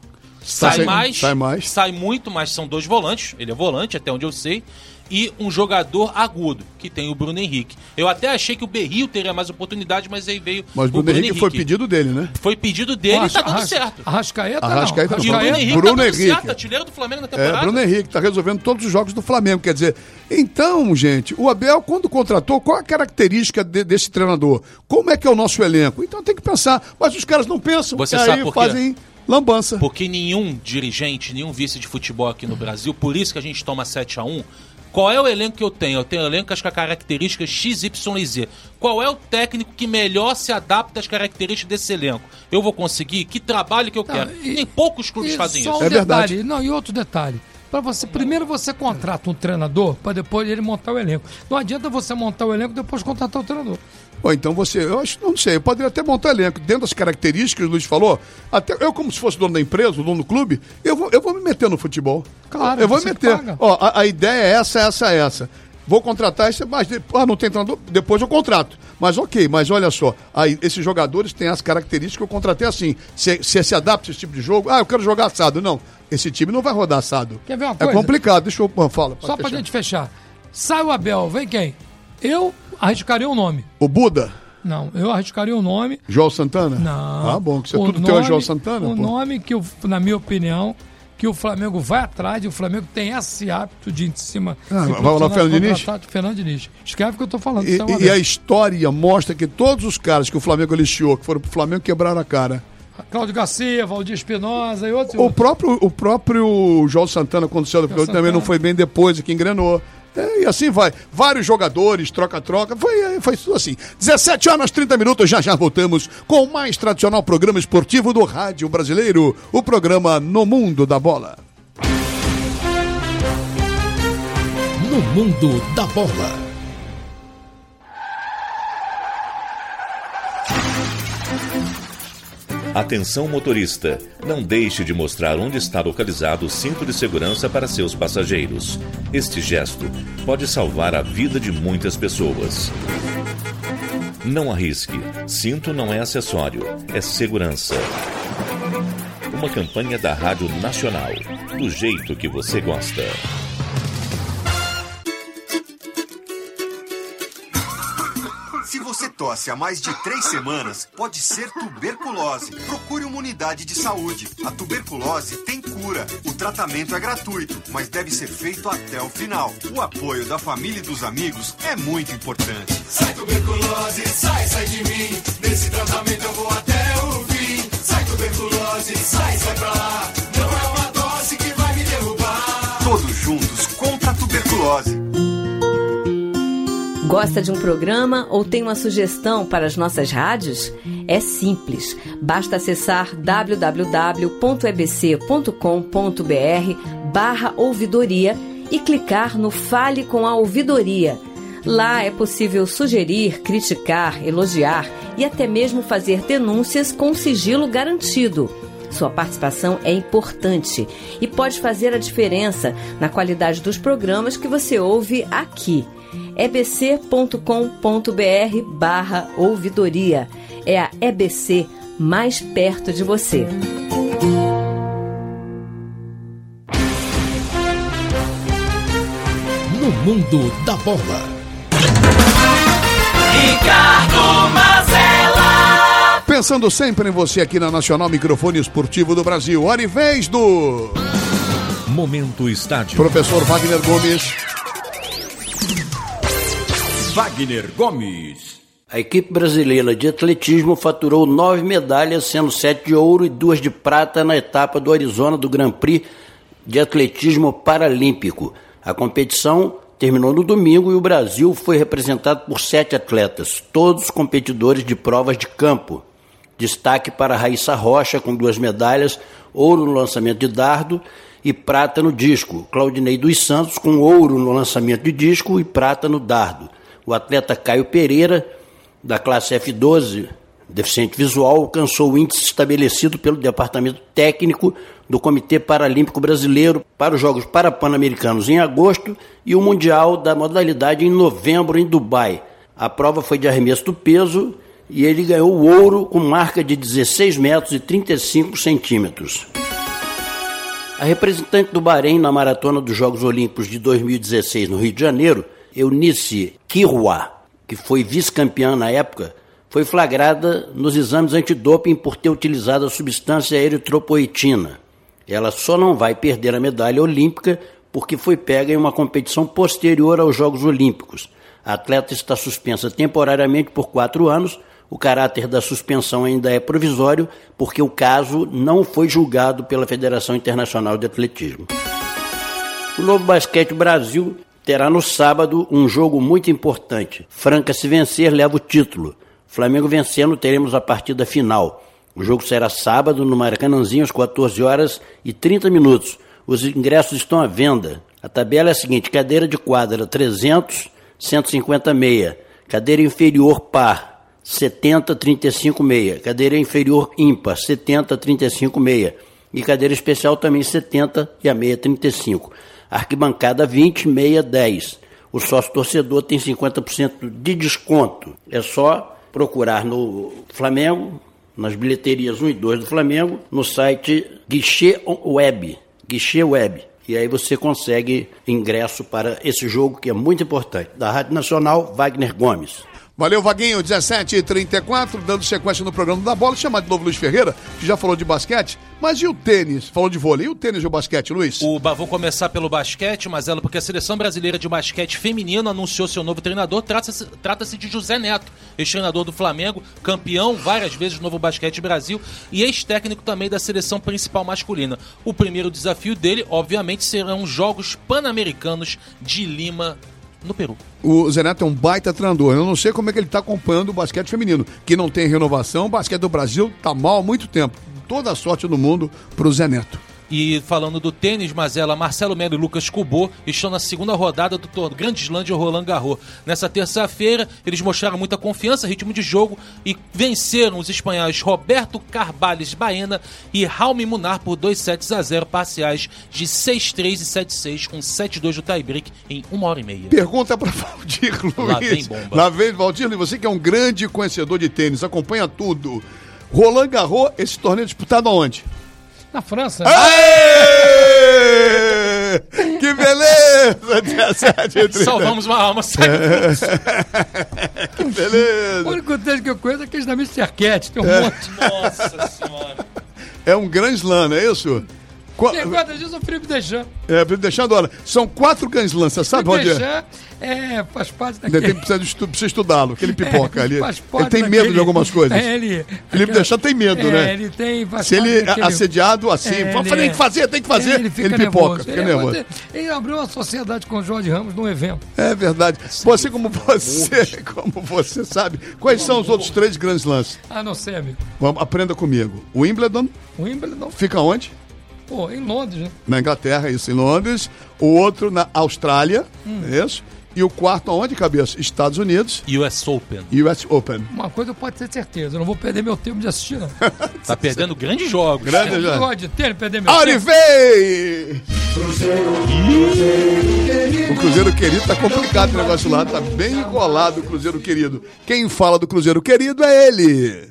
Sai, sai mais, sai mais, sai muito, mas são dois volantes. Ele é volante, até onde eu sei. E um jogador agudo, que tem o Bruno Henrique. Eu até achei que o Berrio teria mais oportunidade, mas aí veio mas o Bruno, Bruno Henrique, Henrique foi pedido dele, né? Foi pedido dele Arras, e tá dando Arras, certo. Arrascaeta, Arrascaeta não. E o Bruno Henrique Bruno tá dando Henrique. certo, artilheiro do Flamengo na temporada. É, Bruno Henrique tá resolvendo todos os jogos do Flamengo, quer dizer, então, gente, o Abel, quando contratou, qual a característica de, desse treinador? Como é que é o nosso elenco? Então tem que pensar, mas os caras não pensam, Você e sabe aí por quê? fazem lambança. Porque nenhum dirigente, nenhum vice de futebol aqui no Brasil, por isso que a gente toma sete a um. Qual é o elenco que eu tenho? Eu tenho um elenco com as características X, Y e Z. Qual é o técnico que melhor se adapta às características desse elenco? Eu vou conseguir? Que trabalho que eu quero? Não, e, Nem poucos clubes fazem só isso. Um é detalhe, verdade. não, e outro detalhe. Para você, primeiro você contrata um treinador para depois ele montar o elenco. Não adianta você montar o elenco e depois contratar o treinador. Ou então você, eu acho, não sei, eu poderia até montar elenco. Dentro das características que o Luiz falou, até eu, como se fosse dono da empresa, dono do clube, eu vou, eu vou me meter no futebol. Claro, eu vou me você meter. paga. Ó, a, a ideia é essa, essa, essa. Vou contratar esse, mas ah, não tem treinador, depois eu contrato. Mas ok, mas olha só, aí, esses jogadores têm as características que eu contratei assim. Se, se se adapta a esse tipo de jogo, ah, eu quero jogar assado. Não, esse time não vai rodar assado. Quer ver uma é coisa? complicado, deixa eu ah, fala. Só pra gente fechar. Sai o Abel, vem quem? Eu arriscaria um nome. O Buda? Não, eu arriscaria um nome. João Santana? Não. Ah, bom, que você O tudo nome, teu é João Santana? O pô. nome que, eu, na minha opinião, que o Flamengo vai atrás e o Flamengo tem esse hábito de ir em cima. Ah, de vai lá o Fernando Diniz? Fernando Diniz. Escreve o que eu tô falando. E, Sai o e Abel. a história mostra que todos os caras que o Flamengo aliciou, que foram pro Flamengo, quebraram a cara. Cláudio Garcia, Valdir Espinosa e outros. O próprio, o próprio João Santana, quando saiu do Flamengo, também não foi bem depois, que engrenou. É, e assim vai. Vários jogadores, troca-troca, foi, foi tudo assim. dezessete horas, trinta minutos, já já voltamos com o mais tradicional programa esportivo do rádio brasileiro, o programa No Mundo da Bola. No Mundo da Bola. Atenção motorista, não deixe de mostrar onde está localizado o cinto de segurança para seus passageiros. Este gesto pode salvar a vida de muitas pessoas. Não arrisque, cinto não é acessório, é segurança. Uma campanha da Rádio Nacional, do jeito que você gosta. Se você tosse há mais de três semanas, pode ser tuberculose. Procure uma unidade de saúde. A tuberculose tem cura. O tratamento é gratuito, mas deve ser feito até o final. O apoio da família e dos amigos é muito importante. Sai tuberculose, sai, sai de mim. Nesse tratamento eu vou até o fim. Sai tuberculose, sai, sai pra lá. Não é uma tosse que vai me derrubar. Todos juntos contra a tuberculose. Gosta de um programa ou tem uma sugestão para as nossas rádios? É simples. Basta acessar w w w ponto e b c ponto com ponto b r barra ouvidoria e clicar no Fale com a Ouvidoria. Lá é possível sugerir, criticar, elogiar e até mesmo fazer denúncias com sigilo garantido. Sua participação é importante e pode fazer a diferença na qualidade dos programas que você ouve aqui. e b c ponto com ponto b r barra ouvidoria. É a E B C mais perto de você. No Mundo da Bola. Ricardo Mazella. Pensando sempre em você aqui na Nacional Microfone Esportivo do Brasil. Hora e vez do... Momento Estádio. Professor Wagner Gomes. Wagner Gomes. A equipe brasileira de atletismo faturou nove medalhas, sendo sete de ouro e duas de prata na etapa do Arizona do Grand Prix de atletismo paralímpico. A competição terminou no domingo e o Brasil foi representado por sete atletas, todos competidores de provas de campo. Destaque para Raíssa Rocha, com duas medalhas, ouro no lançamento de dardo e prata no disco. Claudinei dos Santos, com ouro no lançamento de disco e prata no dardo. O atleta Caio Pereira, da classe F doze, deficiente visual, alcançou o índice estabelecido pelo Departamento Técnico do Comitê Paralímpico Brasileiro para os Jogos Parapan-Americanos em agosto e o Mundial da modalidade em novembro em Dubai. A prova foi de arremesso do peso e ele ganhou o ouro com marca de dezesseis metros e trinta e cinco centímetros. A representante do Bahrein na maratona dos Jogos Olímpicos de dois mil e dezesseis no Rio de Janeiro, Eunice Kirwa, que foi vice-campeã na época, foi flagrada nos exames antidoping por ter utilizado a substância eritropoetina. Ela só não vai perder a medalha olímpica porque foi pega em uma competição posterior aos Jogos Olímpicos. A atleta está suspensa temporariamente por quatro anos. O caráter da suspensão ainda é provisório porque o caso não foi julgado pela Federação Internacional de Atletismo. O Novo Basquete Brasil terá no sábado um jogo muito importante. Franca, se vencer, leva o título. Flamengo vencendo, teremos a partida final. O jogo será sábado no Maracanãzinho às quatorze horas e trinta minutos. Os ingressos estão à venda. A tabela é a seguinte: cadeira de quadra trezentos, cento e cinquenta meia. Cadeira inferior par, setenta, trinta e cinco meia. Cadeira inferior ímpar, setenta, trinta e cinco meia. E cadeira especial também setenta e a meia trinta e cinco. Arquibancada vinte, meia dez. O sócio torcedor tem cinquenta por cento de desconto. É só procurar no Flamengo, nas bilheterias um e dois do Flamengo, no site Guichê Web. Guichê Web. E aí você consegue ingresso para esse jogo que é muito importante. Da Rádio Nacional, Wagner Gomes. Valeu, Vaguinho, dezessete e trinta e quatro, dando sequência no programa da bola, chamar de novo Luiz Ferreira, que já falou de basquete, mas e o tênis? Falou de vôlei, e o tênis e o basquete, Luiz? O, vou começar pelo basquete, Mazela, porque a Seleção Brasileira de Basquete Feminino anunciou seu novo treinador, trata-se, trata-se de José Neto, ex-treinador do Flamengo, campeão várias vezes do Novo Basquete Brasil e ex-técnico também da Seleção Principal Masculina. O primeiro desafio dele, obviamente, serão os Jogos Pan-Americanos de Lima, no Peru. O Zé Neto é um baita treinador. Eu não sei como é que ele está acompanhando o basquete feminino, que não tem renovação. O basquete do Brasil está mal há muito tempo. Toda a sorte do mundo para o Zé Neto. E falando do tênis, Mazela, Marcelo Melo e Lucas Kubot estão na segunda rodada do torneio Grande Slam de Roland Garros. Nessa terça-feira, eles mostraram muita confiança, ritmo de jogo e venceram os espanhóis Roberto Carvalhes Baena e Raul Munar por dois sets a zero, parciais de seis a três e sete a seis, com sete a dois do tie-break em uma hora e meia. Pergunta para Valdir Luiz. Lá vem bomba. Lá vem Valdir Luiz, você que é um grande conhecedor de tênis, acompanha tudo. Roland Garros, esse torneio disputado aonde? Na França. Aê! Que beleza! dezessete, salvamos uma alma. Que beleza! O único tênis que eu conheço é aqueles da mister Cat, tem um é. monte. Nossa Senhora. É um grande slam, não é isso? Qu- Quem gosta disso é o Felipe Deschamps. É, Felipe Deschamps, olha, são quatro Grand Slams, você sabe onde é? É, faz parte daquele... Tem, precisa, estu- precisa estudá-lo, aquele pipoca é, ali. Faz Ele parte tem daquele... medo de algumas coisas. É, ele... Felipe Deschamps tem medo, é, né? ele tem... Se ele é daquele... assediado assim, é, fala, tem que fazer, tem que fazer, é, ele, fica ele pipoca, nervoso. fica ele, nervoso. Ele, ele abriu uma sociedade com o Jorge Ramos num evento. É verdade. Você, como você, como você sabe, quais são os outros três Grand Slams? Ah, não sei, amigo. Vamos, aprenda comigo. O Wimbledon. O Wimbledon. Fica onde? Pô, em Londres, né? Na Inglaterra, isso, em Londres. O outro na Austrália, hum. é isso? E o quarto aonde, cabeça? Estados Unidos. U S Open. U S Open. Uma coisa pode ter certeza, eu não vou perder meu tempo de assistir, não. Tá perdendo grandes jogos. Grande jogos. Não de ter, perder meu Arivei! O Cruzeiro Querido tá complicado o negócio lá, tá bem enrolado o Cruzeiro Querido. Quem fala do Cruzeiro Querido é ele.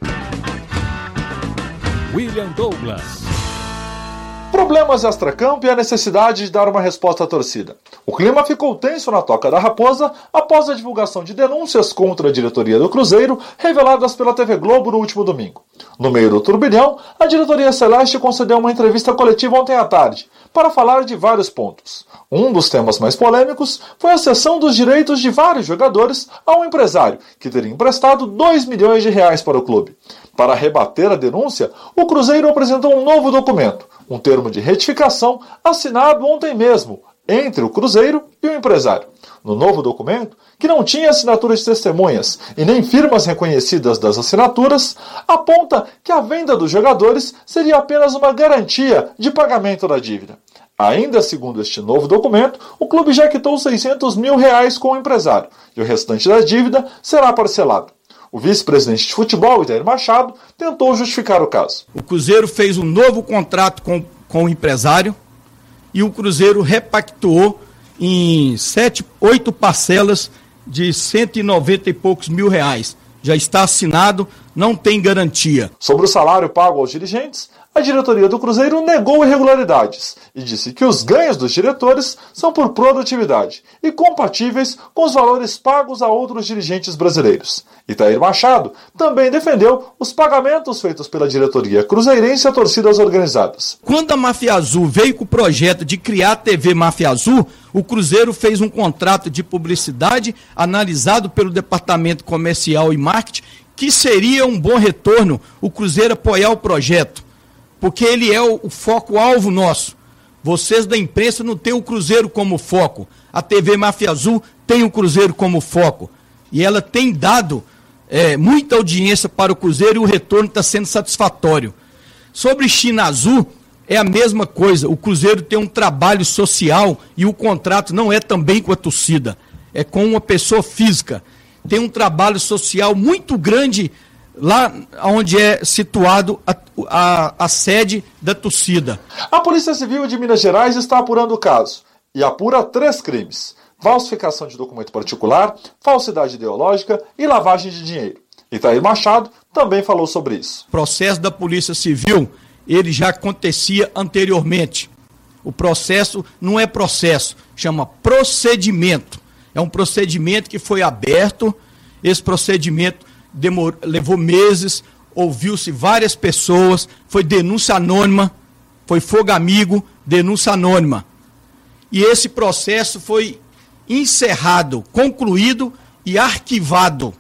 William Douglas. Problemas extracampo e a necessidade de dar uma resposta à torcida. O clima ficou tenso na Toca da Raposa após a divulgação de denúncias contra a diretoria do Cruzeiro, reveladas pela T V Globo no último domingo. No meio do turbilhão, a diretoria celeste concedeu uma entrevista coletiva ontem à tarde, para falar de vários pontos. Um dos temas mais polêmicos foi a cessão dos direitos de vários jogadores a um empresário, que teria emprestado dois milhões de reais para o clube. Para rebater a denúncia, o Cruzeiro apresentou um novo documento, um termo de retificação assinado ontem mesmo, entre o Cruzeiro e o empresário. No novo documento, que não tinha assinatura de testemunhas e nem firmas reconhecidas das assinaturas, aponta que a venda dos jogadores seria apenas uma garantia de pagamento da dívida. Ainda segundo este novo documento, o clube já quitou seiscentos mil reais com o empresário e o restante da dívida será parcelado. O vice-presidente de futebol, Itair Machado, tentou justificar o caso. O Cruzeiro fez um novo contrato com, com o empresário e o Cruzeiro repactuou em sete, oito parcelas de cento e noventa e poucos mil reais. Já está assinado não tem garantia. Sobre o salário pago aos dirigentes, a diretoria do Cruzeiro negou irregularidades e disse que os ganhos dos diretores são por produtividade e compatíveis com os valores pagos a outros dirigentes brasileiros. Itair Machado também defendeu os pagamentos feitos pela diretoria cruzeirense a torcidas organizadas. Quando a Máfia Azul veio com o projeto de criar a T V Máfia Azul, o Cruzeiro fez um contrato de publicidade analisado pelo Departamento Comercial e Marketing, que seria um bom retorno o Cruzeiro apoiar o projeto, porque ele é o, o foco-alvo nosso. Vocês da imprensa não têm o Cruzeiro como foco. A T V Máfia Azul tem o Cruzeiro como foco. E ela tem dado é, muita audiência para o Cruzeiro e o retorno está sendo satisfatório. Sobre China Azul, é a mesma coisa. O Cruzeiro tem um trabalho social e o contrato não é também com a torcida. É com uma pessoa física. Tem um trabalho social muito grande lá onde é situado a, a, a sede da torcida. A Polícia Civil de Minas Gerais está apurando o caso e apura três crimes: falsificação de documento particular, falsidade ideológica e lavagem de dinheiro. Itair Machado também falou sobre isso. O processo da Polícia Civil, ele já acontecia anteriormente. O processo não é processo, chama procedimento. É um procedimento que foi aberto, esse procedimento demorou, levou meses, ouviu-se várias pessoas, foi denúncia anônima, foi fogo amigo, denúncia anônima. E esse processo foi encerrado, concluído e arquivado.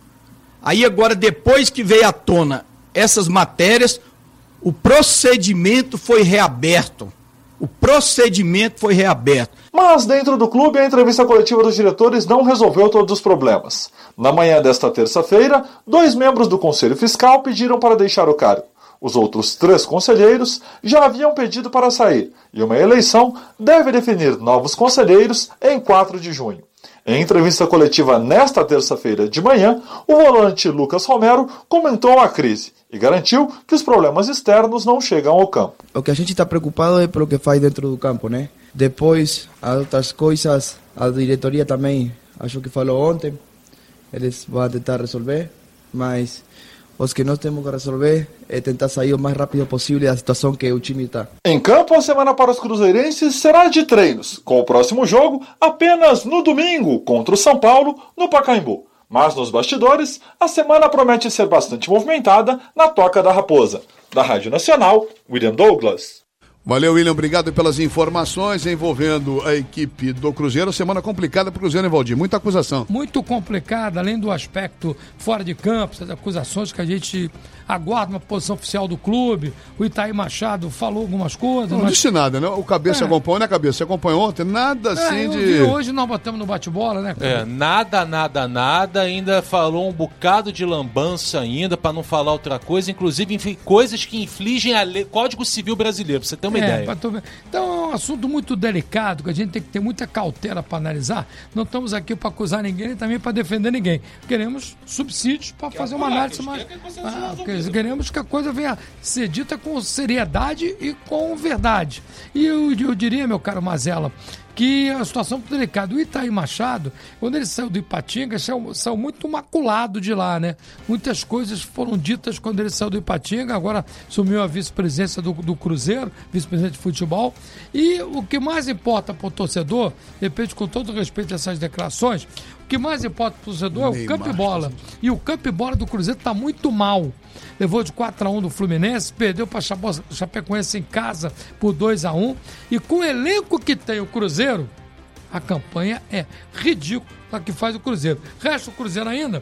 Aí agora, depois que veio à tona essas matérias, o procedimento foi reaberto. O procedimento foi reaberto. Mas dentro do clube, a entrevista coletiva dos diretores não resolveu todos os problemas. Na manhã desta terça-feira, dois membros do Conselho Fiscal pediram para deixar o cargo. Os outros três conselheiros já haviam pedido para sair, e uma eleição deve definir novos conselheiros em quatro de junho. Em entrevista coletiva nesta terça-feira de manhã, o volante Lucas Romero comentou a crise e garantiu que os problemas externos não chegam ao campo. O que a gente está preocupado é pelo que faz dentro do campo, né? Depois, as outras coisas, a diretoria também, acho que falou ontem, eles vão tentar resolver, mas os que nós temos que resolver é tentar sair o mais rápido possível da situação que o time está. Em campo, a semana para os cruzeirenses será de treinos, com o próximo jogo apenas no domingo, contra o São Paulo, no Pacaembu. Mas nos bastidores, a semana promete ser bastante movimentada na Toca da Raposa. Da Rádio Nacional, William Douglas. Valeu, William, obrigado pelas informações envolvendo a equipe do Cruzeiro. Semana complicada para o Cruzeiro, hein, Valdir? Muita acusação. Muito complicada, além do aspecto fora de campo, essas acusações que a gente aguarda uma posição oficial do clube. O Itair Machado falou algumas coisas. Não mas... disse nada, né? O Cabeça é. acompanhou, né, Cabeça? Você acompanhou ontem? Nada assim é, de... Vi, hoje nós botamos no bate-bola, né? É, nada, nada, nada. Ainda falou um bocado de lambança ainda, para não falar outra coisa. Inclusive, enfim, coisas que infligem a lei, Código Civil Brasileiro, pra você ter uma é, ideia. Tu... Então é um assunto muito delicado, que a gente tem que ter muita cautela para analisar. Não estamos aqui para acusar ninguém, nem também para defender ninguém. Queremos subsídios para fazer uma análise mais... Ah, queremos que a coisa venha ser dita com seriedade e com verdade. E eu, eu diria, meu caro Mazella, que a situação é delicada. O Itair Machado, quando ele saiu do Ipatinga, saiu, saiu muito maculado de lá, né? Muitas coisas foram ditas quando ele saiu do Ipatinga, agora assumiu a vice-presidência do, do Cruzeiro, vice-presidente de futebol. E o que mais importa para o torcedor, de repente, com todo respeito a essas declarações, o que mais importa para o torcedor é o campo e bola. E o campo e bola do Cruzeiro está muito mal. Levou de quatro a um do Fluminense, perdeu para a Chapecoense em casa por dois a um. E com o elenco que tem o Cruzeiro, a campanha é ridícula a que faz o Cruzeiro. Resta o Cruzeiro ainda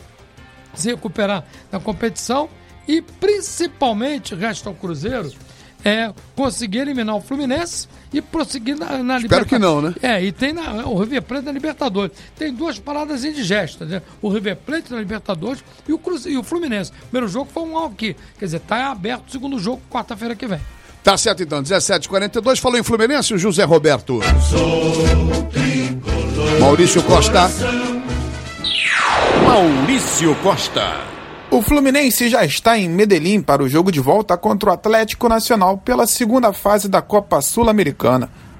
se recuperar na competição e principalmente resta ao Cruzeiro é conseguir eliminar o Fluminense e prosseguir na, na Espero Libertadores. que não, né? É, e tem na, o River Plate na Libertadores. Tem duas paradas indigestas, né? O River Plate na Libertadores e o, Cruzeiro, e o Fluminense. O primeiro jogo foi um aqui. Quer dizer, tá aberto o segundo jogo, quarta-feira que vem. Tá certo então, dezessete e quarenta e dois, falou em Fluminense o José Roberto. Maurício Costa. Maurício Costa. O Fluminense já está em Medellín para o jogo de volta contra o Atlético Nacional pela segunda fase da Copa Sul-Americana.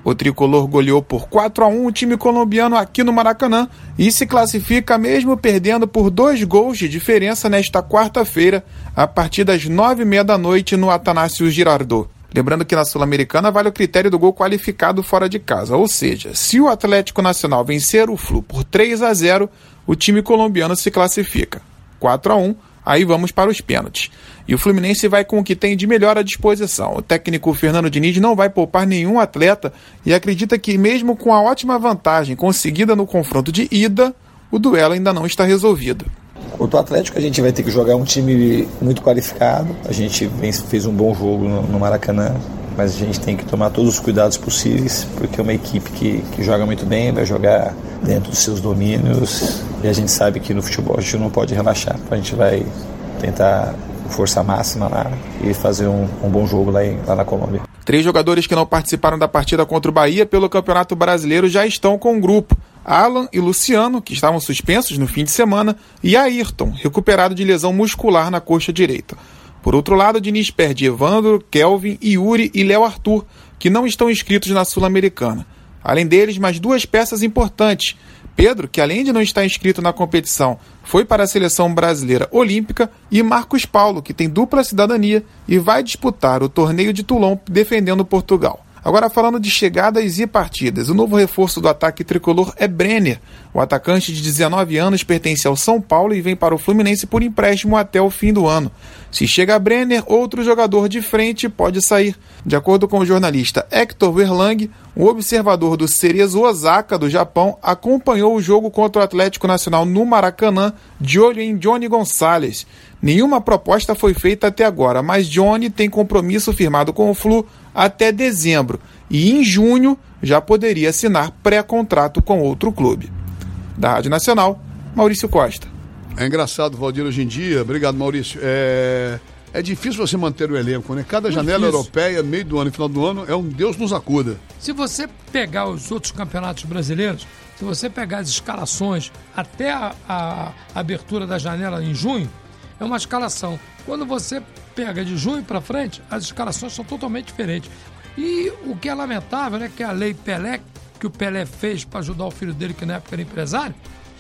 O tricolor goleou por quatro a um o time colombiano aqui no Maracanã e se classifica mesmo perdendo por dois gols de diferença nesta quarta-feira, a partir das nove e meia da noite no Atanásio Girardot. Lembrando que na Sul-Americana vale o critério do gol qualificado fora de casa, ou seja, se o Atlético Nacional vencer o Flu por três a zero, o time colombiano se classifica. quatro a um, aí vamos para os pênaltis. E o Fluminense vai com o que tem de melhor à disposição. O técnico Fernando Diniz não vai poupar nenhum atleta e acredita que mesmo com a ótima vantagem conseguida no confronto de ida, o duelo ainda não está resolvido. Contra o Atlético a gente vai ter que jogar um time muito qualificado. A gente fez um bom jogo no, no Maracanã, mas a gente tem que tomar todos os cuidados possíveis, porque é uma equipe que, que joga muito bem, vai jogar dentro dos seus domínios, e a gente sabe que no futebol a gente não pode relaxar. A gente vai tentar força máxima lá e fazer um, um bom jogo lá, em, lá na Colômbia. Três jogadores que não participaram da partida contra o Bahia pelo Campeonato Brasileiro já estão com o grupo. Alan e Luciano, que estavam suspensos no fim de semana, e Ayrton, recuperado de lesão muscular na coxa direita. Por outro lado, Diniz perde Evandro, Kelvin, Yuri e Léo Arthur, que não estão inscritos na Sul-Americana. Além deles, mais duas peças importantes. Pedro, que além de não estar inscrito na competição, foi para a seleção brasileira olímpica, e Marcos Paulo, que tem dupla cidadania e vai disputar o torneio de Toulon defendendo Portugal. Agora, falando de chegadas e partidas, o novo reforço do ataque tricolor é Brenner. O atacante de dezenove anos pertence ao São Paulo e vem para o Fluminense por empréstimo até o fim do ano. Se chega Brenner, outro jogador de frente pode sair. De acordo com o jornalista Hector Verlang, um observador do Cerezo Osaka, do Japão, acompanhou o jogo contra o Atlético Nacional no Maracanã, de olho em Johnny Gonçalves. Nenhuma proposta foi feita até agora, mas Johnny tem compromisso firmado com o Flu até dezembro e em junho já poderia assinar pré-contrato com outro clube. Da Rádio Nacional, Maurício Costa. É engraçado, Valdir, hoje em dia, obrigado, Maurício, é, é difícil você manter o elenco, né? Cada janela Difícil. europeia, meio do ano e final do ano, é um Deus nos acuda. Se você pegar os outros campeonatos brasileiros, se você pegar as escalações até a, a abertura da janela em junho, é uma escalação. Quando você pega de junho para frente, as escalações são totalmente diferentes. E o que é lamentável, né, que a lei Pelé, que o Pelé fez para ajudar o filho dele, que na época era empresário,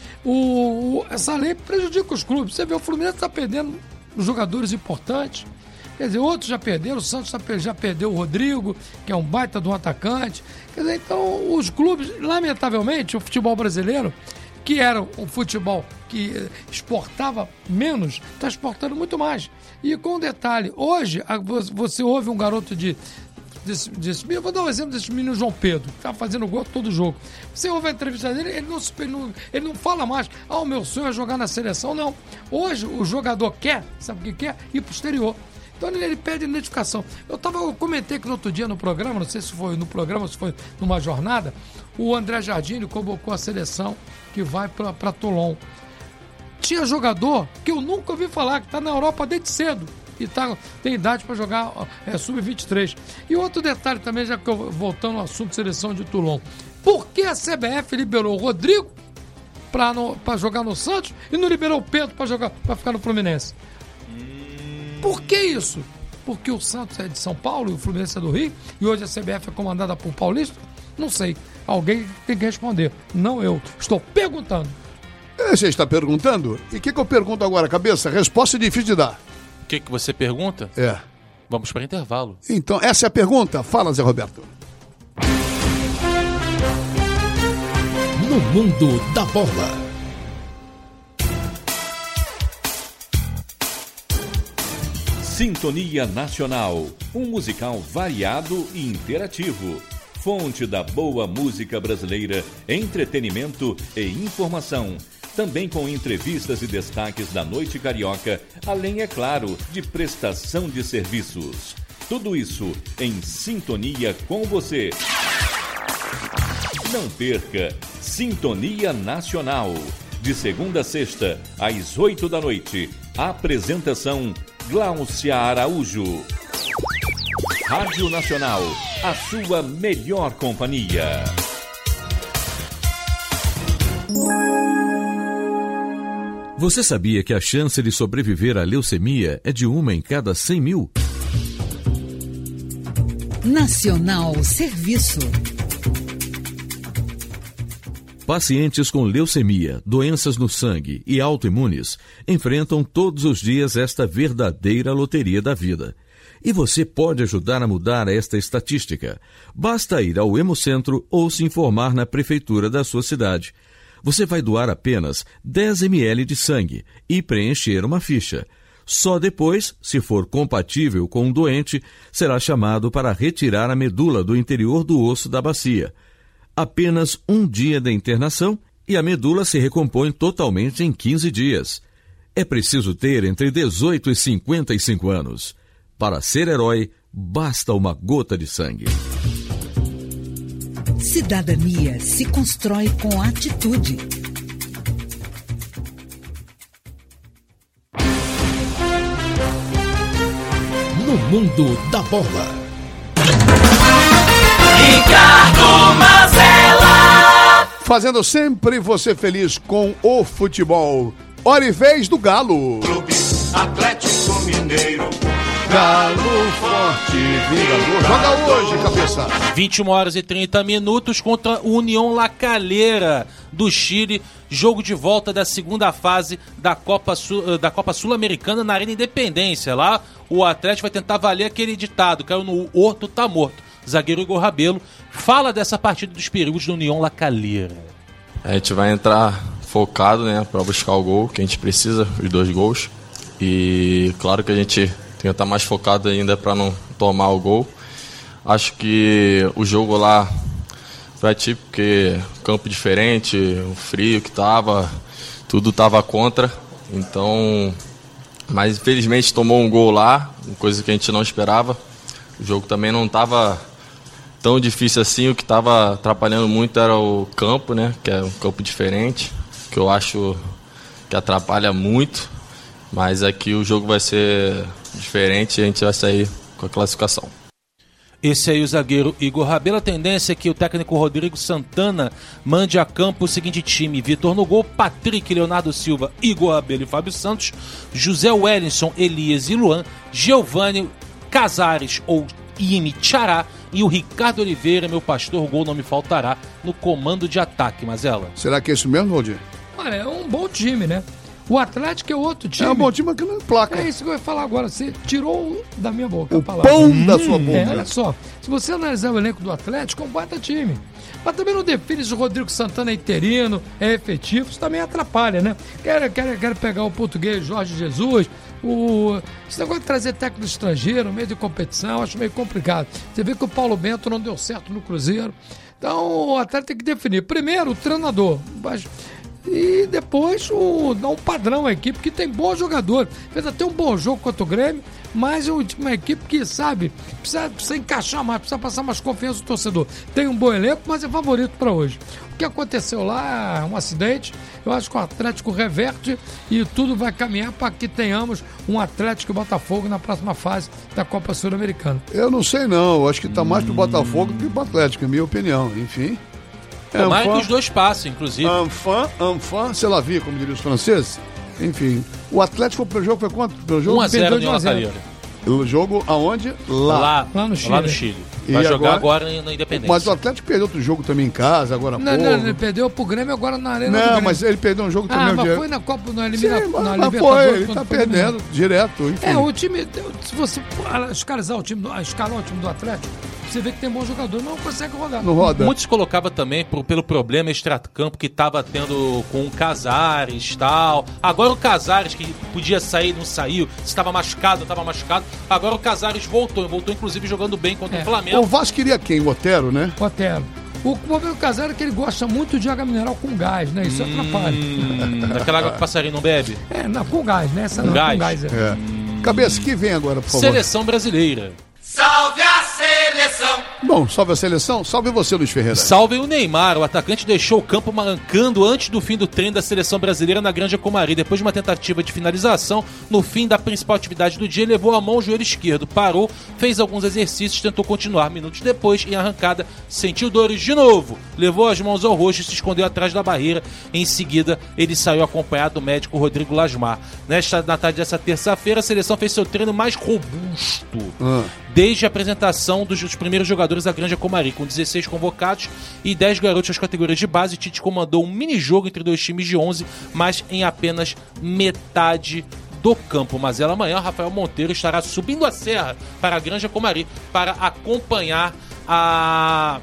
o, o, essa lei prejudica os clubes. Você vê, o Fluminense está perdendo jogadores importantes. Quer dizer, outros já perderam, o Santos já perdeu o Rodrigo, que é um baita de um atacante. Quer dizer, então, os clubes, lamentavelmente, o futebol brasileiro, que era um futebol que exportava menos, está exportando muito mais. E com um detalhe, hoje você ouve um garoto de... Desse, desse, eu vou dar um exemplo desse menino João Pedro, que está fazendo gol todo jogo. Você ouve a entrevista dele, ele não, ele, não, ele não fala mais, ah, o meu sonho é jogar na seleção, não. Hoje o jogador quer, sabe o que quer? Ir pro exterior. Então ele, ele pede identificação. Eu, tava, eu comentei que no outro dia no programa, não sei se foi no programa ou se foi numa jornada, o André Jardine convocou a seleção que vai para Toulon. Tinha jogador que eu nunca ouvi falar, que está na Europa desde cedo e tá, tem idade para jogar é, sub vinte e três. E outro detalhe também, já que eu voltando ao assunto de seleção de Toulon, por que a C B F liberou o Rodrigo para jogar no Santos e não liberou o Pedro para jogar para ficar no Fluminense? Por que isso? Porque o Santos é de São Paulo e o Fluminense é do Rio e hoje a C B F é comandada por Paulista? Não sei. Alguém tem que responder. Não eu. Estou perguntando. É, você está perguntando? E o que, que eu pergunto agora, cabeça? Resposta é difícil de dar. O que, que você pergunta? É. Vamos para intervalo. Então, essa é a pergunta. Fala, Zé Roberto. No mundo da bola. Sintonia Nacional, um musical variado e interativo. Fonte da boa música brasileira, entretenimento e informação. Também com entrevistas e destaques da noite carioca, além, é claro, de prestação de serviços. Tudo isso em sintonia com você. Não perca Sintonia Nacional. De segunda a sexta, às oito da noite. Apresentação Gláucia Araújo. Rádio Nacional, a sua melhor companhia. Você sabia que a chance de sobreviver à leucemia é de uma em cada cem mil? Nacional Serviço. Pacientes com leucemia, doenças no sangue e autoimunes enfrentam todos os dias esta verdadeira loteria da vida. E você pode ajudar a mudar esta estatística. Basta ir ao Hemocentro ou se informar na prefeitura da sua cidade. Você vai doar apenas dez mililitros de sangue e preencher uma ficha. Só depois, se for compatível com o doente, será chamado para retirar a medula do interior do osso da bacia. Apenas um dia da internação e a medula se recompõe totalmente em quinze dias. É preciso ter entre dezoito e cinquenta e cinco anos. Para ser herói, basta uma gota de sangue. Cidadania se constrói com atitude. No mundo da bola. Ricardo Mazella. Fazendo sempre você feliz com o futebol. Hora e vez do Galo. Clube Atlético Mineiro. Galo forte, vingador. Joga hoje, cabeça. vinte e uma horas e trinta minutos contra o União La Calera do Chile. Jogo de volta da segunda fase da Copa, Sul, da Copa Sul-Americana na Arena Independência. Lá o Atlético vai tentar valer aquele ditado, caiu no horto, tá morto. Zagueiro Igor Rabelo fala dessa partida dos perigos do União La Calera. A gente vai entrar focado, né, para buscar o gol, que a gente precisa, os dois gols. E claro que a gente tem que estar mais focado ainda para não tomar o gol. Acho que o jogo lá foi atípico, porque campo diferente, o frio que tava, tudo tava contra. Então, mas infelizmente tomou um gol lá, coisa que a gente não esperava. O jogo também não estava tão difícil assim, o que estava atrapalhando muito era o campo, né? Que é um campo diferente, que eu acho que atrapalha muito, mas aqui o jogo vai ser diferente e a gente vai sair com a classificação. Esse aí o zagueiro Igor Rabelo. A tendência é que o técnico Rodrigo Santana mande a campo o seguinte time: Vitor no gol, Patrick, Leonardo Silva, Igor Rabelo e Fábio Santos, José Wellington, Elias e Luan, Giovani, Casares ou Ime Tchará e o Ricardo Oliveira, meu pastor, gol não me faltará, no comando de ataque, Mazella. Será que é isso mesmo, Valdir? Olha, é um bom time, né? O Atlético é outro time. É um bom time, mas que não é placa. É isso que eu ia falar agora. Você tirou da minha boca o a palavra. pão hum, da sua boca. É, olha só. Se você analisar o elenco do Atlético, é um baita time. Mas também não define se o Rodrigo Santana é interino, é efetivo. Isso também atrapalha, né? Quer, quer, quer pegar o português Jorge Jesus. O... Esse negócio de trazer técnico estrangeiro no meio de competição, acho meio complicado. Você vê que o Paulo Bento não deu certo no Cruzeiro. Então o Atlético tem que definir. Primeiro, o treinador. E depois o, dar um padrão à equipe, que tem bons jogadores. Fez até um bom jogo contra o Grêmio, mas é uma equipe que, sabe, precisa, precisa encaixar mais, precisa passar mais confiança no torcedor. Tem um bom elenco, mas é favorito para hoje. O que aconteceu lá é um acidente. Eu acho que o Atlético reverte e tudo vai caminhar para que tenhamos um Atlético e Botafogo na próxima fase da Copa Sul-Americana. Eu não sei não, eu acho que tá mais pro Botafogo do que pro Atlético, é minha opinião, enfim. Tomara que os dois passem, inclusive. Enfant, enfant, c'est la vie, como diriam os franceses. Enfim, o Atlético pro jogo foi quanto? Pro jogo? um a zero de Calera. O jogo aonde? Lá. Lá, lá no Chile. Lá no Chile. Vai e jogar agora, agora na Independência. Mas o Atlético perdeu outro jogo também em casa, agora há não, pouco. Não, ele perdeu pro Grêmio agora na Arena não, do Grêmio. Mas ele perdeu um jogo também. Ah, mas dia... foi na Copa, na Eliminatória. Sim, na mas Libertadores, foi, ele tá foi perdendo direto. Enfim. É, o time, se você escalar o time do, escalar o time do Atlético, você vê que tem bom jogador, não consegue rodar. Não roda. Muitos colocavam também por, pelo problema extracampo que estava tendo com o Casares e tal. Agora o Casares, que podia sair, não saiu. Se estava machucado, estava machucado. Agora o Casares voltou, voltou inclusive jogando bem contra é. o Flamengo. O Vasco queria quem? O Otero, né? Otero. O problema do Casares é que ele gosta muito de água mineral com gás, né? Isso hum, atrapalha. Daquela água que o passarinho não bebe? É, não, com gás, né? Essa com não, gás. com gás. É. É. Hum. Cabeça, que vem agora, por favor? Seleção brasileira. Salve a seleção! Bom, salve a seleção, salve você, Luiz Ferreira. Salve o Neymar, o atacante deixou o campo mancando antes do fim do treino da seleção brasileira na Granja Comari. Depois de uma tentativa de finalização, no fim da principal atividade do dia, levou a mão ao joelho esquerdo, parou, fez alguns exercícios, tentou continuar. Minutos depois, em arrancada, sentiu dores de novo, levou as mãos ao rosto e se escondeu atrás da barreira. Em seguida, ele saiu acompanhado do médico Rodrigo Lasmar. Nesta, na tarde dessa terça-feira, a seleção fez seu treino mais robusto. Ah. desde a apresentação dos, dos primeiros jogadores da Granja Comari. Com dezesseis convocados e dez garotos nas categorias de base, Tite comandou um mini-jogo entre dois times de onze, mas em apenas metade do campo. Mas ela amanhã, Rafael Monteiro estará subindo a serra para a Granja Comari para acompanhar a...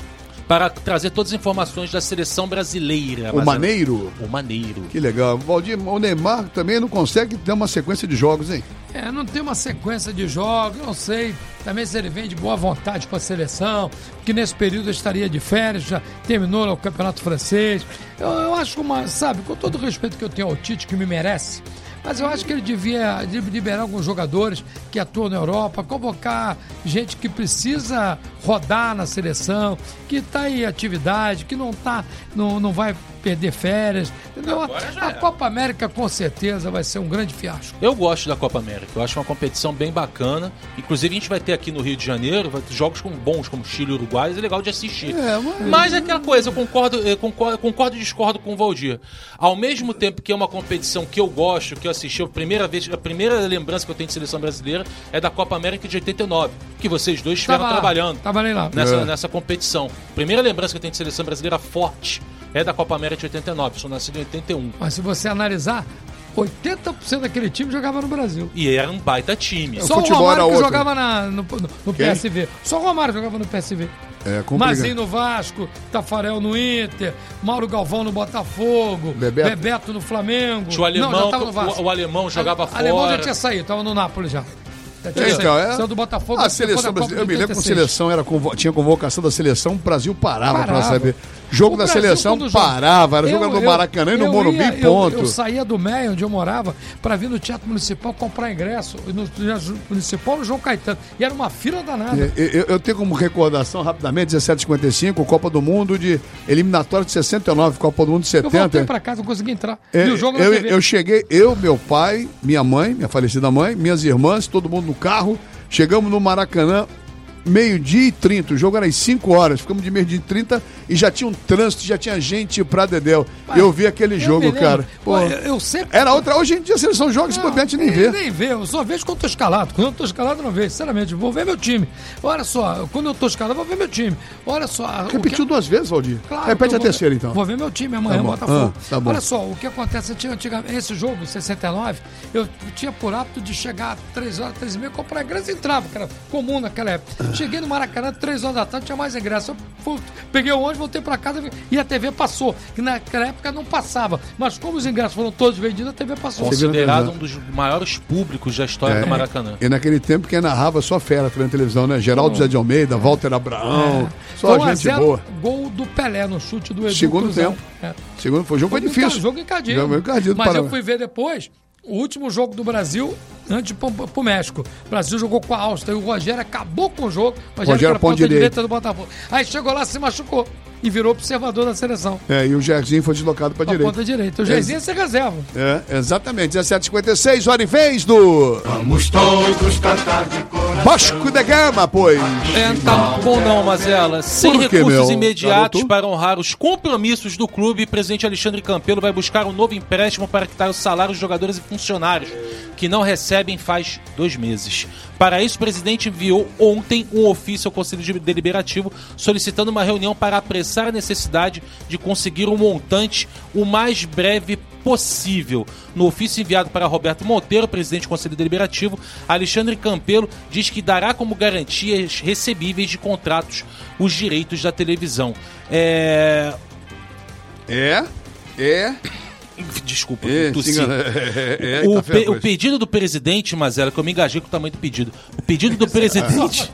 para trazer todas as informações da seleção brasileira. O Maneiro? O Maneiro. Que legal. Valdir, o Neymar também não consegue ter uma sequência de jogos, hein? É, não tem uma sequência de jogos, não sei também se ele vem de boa vontade para a seleção, que nesse período estaria de férias, já terminou o Campeonato Francês. Eu, eu acho uma, sabe, com todo o respeito que eu tenho ao Tite, que me merece, mas eu acho que ele devia liberar alguns jogadores que atuam na Europa, convocar gente que precisa rodar na seleção, que está em atividade, que não, tá, não, não vai perder férias. Entendeu? A, a Copa América com certeza vai ser um grande fiasco. Eu gosto da Copa América, eu acho uma competição bem bacana. Inclusive a gente vai ter aqui no Rio de Janeiro vai ter jogos com bons como Chile e Uruguai, é legal de assistir. É, mas... mas é aquela coisa, eu concordo, eu concordo, eu concordo e discordo com o Valdir. Ao mesmo tempo que é uma competição que eu gosto, que eu assisti a primeira vez, a primeira lembrança que eu tenho de seleção brasileira é da Copa América de oitenta e nove, que vocês dois estiveram tava trabalhando trabalhei lá. Nessa, É. nessa competição. Primeira lembrança que eu tenho de seleção brasileira forte é da Copa América de oitenta e nove, sou nascido em oitenta e um. Mas se você analisar, oitenta por cento daquele time jogava no Brasil. E era um baita time. Só o Romário que jogava na, no, no, no P S V. Só o Romário jogava no P S V. É complicado. Mazinho no Vasco, Tafarel no Inter, Mauro Galvão no Botafogo, Bebeto, Bebeto no Flamengo. O alemão, Não, já tava no Vasco. o, o alemão jogava o fora. O alemão já tinha saído, tava no Nápoles já. já tinha Então, saído. é, Saiu do Botafogo. a seleção brasileira, eu me lembro que a seleção era convo, tinha convocação da seleção, o Brasil parava, Parava. para saber. Jogo O da Brasil, seleção quando parava, era eu- jogo no eu- Maracanã e no eu Morumbi, ia- eu- ponto. Eu, saía do Meia, onde eu morava, para vir no Teatro Municipal comprar ingresso, no Teatro Municipal no João Caetano. E era uma fila danada. Eu, eu- eu tenho como recordação, rapidamente, dezessete cinquenta e cinco, Copa do Mundo de eliminatória de sessenta e nove, Copa do Mundo de Eu voltei setenta. pra casa, não consegui entrar. É, e o jogo eu, na T V. eu cheguei, eu, meu pai, minha mãe, minha falecida mãe, minhas irmãs, todo mundo no carro. Chegamos no Maracanã, meio-dia e trinta. O jogo era às cinco horas. Ficamos de meio-dia e trinta e já tinha um trânsito, já tinha gente pra dedéu. Mas eu vi aquele eu jogo, me lembro. cara. Pô, Pô, eu- eu sempre- Era outra. Hoje em dia a seleção joga, se puder, a gente nem vê. Eu nem vê, eu só vejo quando eu tô escalado. Quando eu tô escalado, eu não vejo. Sinceramente, eu vou ver meu time. Olha só, quando eu tô escalado, eu vou ver meu time. Olha só. o Repetiu que- duas vezes, Valdir? Claro, Repete que eu a vou terceira, ver- então. Vou ver meu time amanhã, Tá bom. Botafogo. Ah, tá bom. Olha só, o que acontece, eu tinha antigamente, esse jogo, sessenta e nove, eu tinha por hábito de chegar às três horas, três e meia, comprar ingresso e entrava, que era comum naquela época. Cheguei no Maracanã, três horas da tarde, tinha mais ingresso. Eu fui- peguei o ônibus, voltei pra casa e a T V passou, que naquela época não passava. Mas como os ingressos foram todos vendidos, a T V passou. Considerado um dos maiores públicos da história É. do Maracanã. E naquele tempo quem narrava só fera também na televisão, né? Geraldo Hum. José de Almeida, Walter Abraão, só Foi um a gente zero, boa. Gol do Pelé no chute do Edu Segundo Cruzão. tempo. É. Segundo foi, o jogo foi Jogo difícil. enca- Jogo encardido. Jogo encardido, Mas para- eu fui ver depois o último jogo do Brasil antes de ir pro, pro México. O Brasil jogou com a Áustria e o Rogério acabou com o jogo. O Rogério, Rogério que era ponta ponta direita. direita do Botafogo. Aí chegou lá, se machucou e virou observador da seleção. É, e o Jairzinho foi deslocado para Pra direita. ponta direita. O Jairzinho é ser reserva. É, exatamente. dezessete e cinquenta e seis, hora e vez do. Vamos todos cantar de coração. Vasco da Gama, pois. É, tá bom não, Mazela. Sem Por quê, recursos meu imediatos garoto? para honrar os compromissos do clube, o presidente Alexandre Campelo vai buscar um novo empréstimo para quitar os salários dos jogadores e funcionários, que não recebem faz dois meses. Para isso, o presidente enviou ontem um ofício ao Conselho Deliberativo solicitando uma reunião para apressar a necessidade de conseguir um montante o mais breve possível. No ofício enviado para Roberto Monteiro, presidente do Conselho Deliberativo, Alexandre Campelo diz que dará como garantias recebíveis de contratos os direitos da televisão. É... É? É? Desculpa, É, tossi. sim, é, é, é, o, tá feia a pe- coisa. o pedido do presidente, Mazela, que eu me engajei com o tamanho do pedido. O pedido do presidente...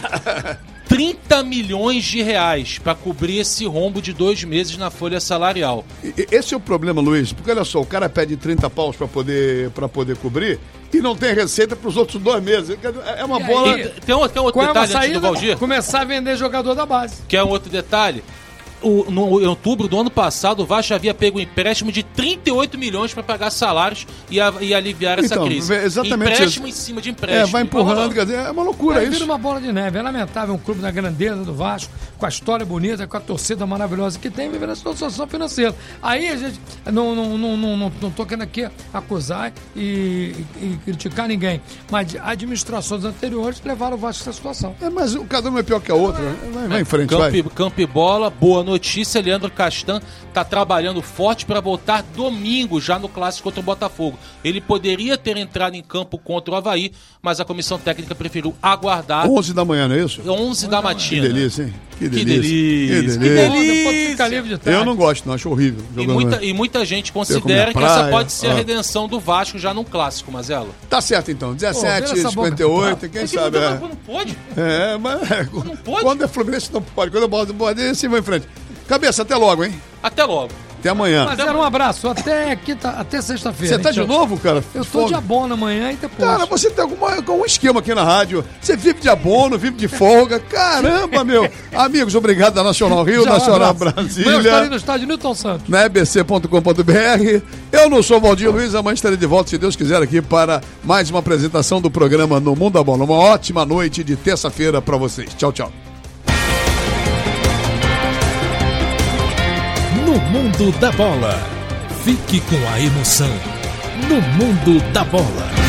trinta milhões de reais para cobrir esse rombo de dois meses na folha salarial. E- Esse é o problema, Luiz, porque olha só, o cara pede trinta paus para poder, pra poder cobrir e não tem receita para os outros dois meses. É uma E bola. aí? Tem um, tem um outro Qual é uma detalhe antes do saída? Valdir? Começar a vender jogador da base. Que é um outro detalhe. O, no, em outubro do ano passado, o Vasco havia pego um empréstimo de trinta e oito milhões para pagar salários e, a, e aliviar essa Então, crise. vê, exatamente empréstimo isso. em cima de É, empréstimo. vai empurrando, quer dizer, é uma loucura Aí isso. vira uma bola de neve. É lamentável um clube da grandeza do Vasco, com a história bonita, com a torcida maravilhosa que tem, vivendo a situação financeira. Aí a gente, não, não, não, não, não, não tô querendo aqui acusar e, e criticar ninguém, mas administrações anteriores levaram o Vasco a essa situação. É, mas cada um é pior que a outra, né? Vai, vai em frente, Campo, vai. Campo e bola, boa notícia, Leandro Castan tá trabalhando forte para voltar domingo já no clássico contra o Botafogo. Ele poderia ter entrado em campo contra o Avaí, mas a comissão técnica preferiu aguardar. onze da manhã, não é isso? onze da matina. Que delícia, hein? Que Que delícia. delícia. Que delícia. Depois fica livre de tarde. Eu não gosto, não, acho horrível. E muita, e muita gente considera que praia, essa pode ser ó. a redenção do Vasco já num clássico, Mazelo. Tá certo então, dezessete e cinquenta e oito, quem É que sabe? Não, É, não pode. é mas Não pode. quando é Fluminense não pode, quando é Bola pode, assim vai em frente. Cabeça, até logo, hein? Até logo. Até amanhã. Mas era um abraço, até, quinta, até sexta-feira. Você tá de Então, novo, cara? Eu tô Folga. de abono amanhã e depois. Cara, você tem alguma, algum esquema aqui na rádio. Você vive de abono, vive de folga. Caramba, meu. Amigos, obrigado da Nacional Rio, Já, um Nacional abraço. Brasília. Eu estarei no estádio Newton Santos. Na e b c ponto com ponto b r. Eu não sou o Valdir Luiz, amanhã estarei de volta, se Deus quiser, aqui para mais uma apresentação do programa No Mundo da Bola. Uma ótima noite de terça-feira para vocês. Tchau, tchau. No Mundo da Bola. Fique com a emoção. No Mundo da Bola.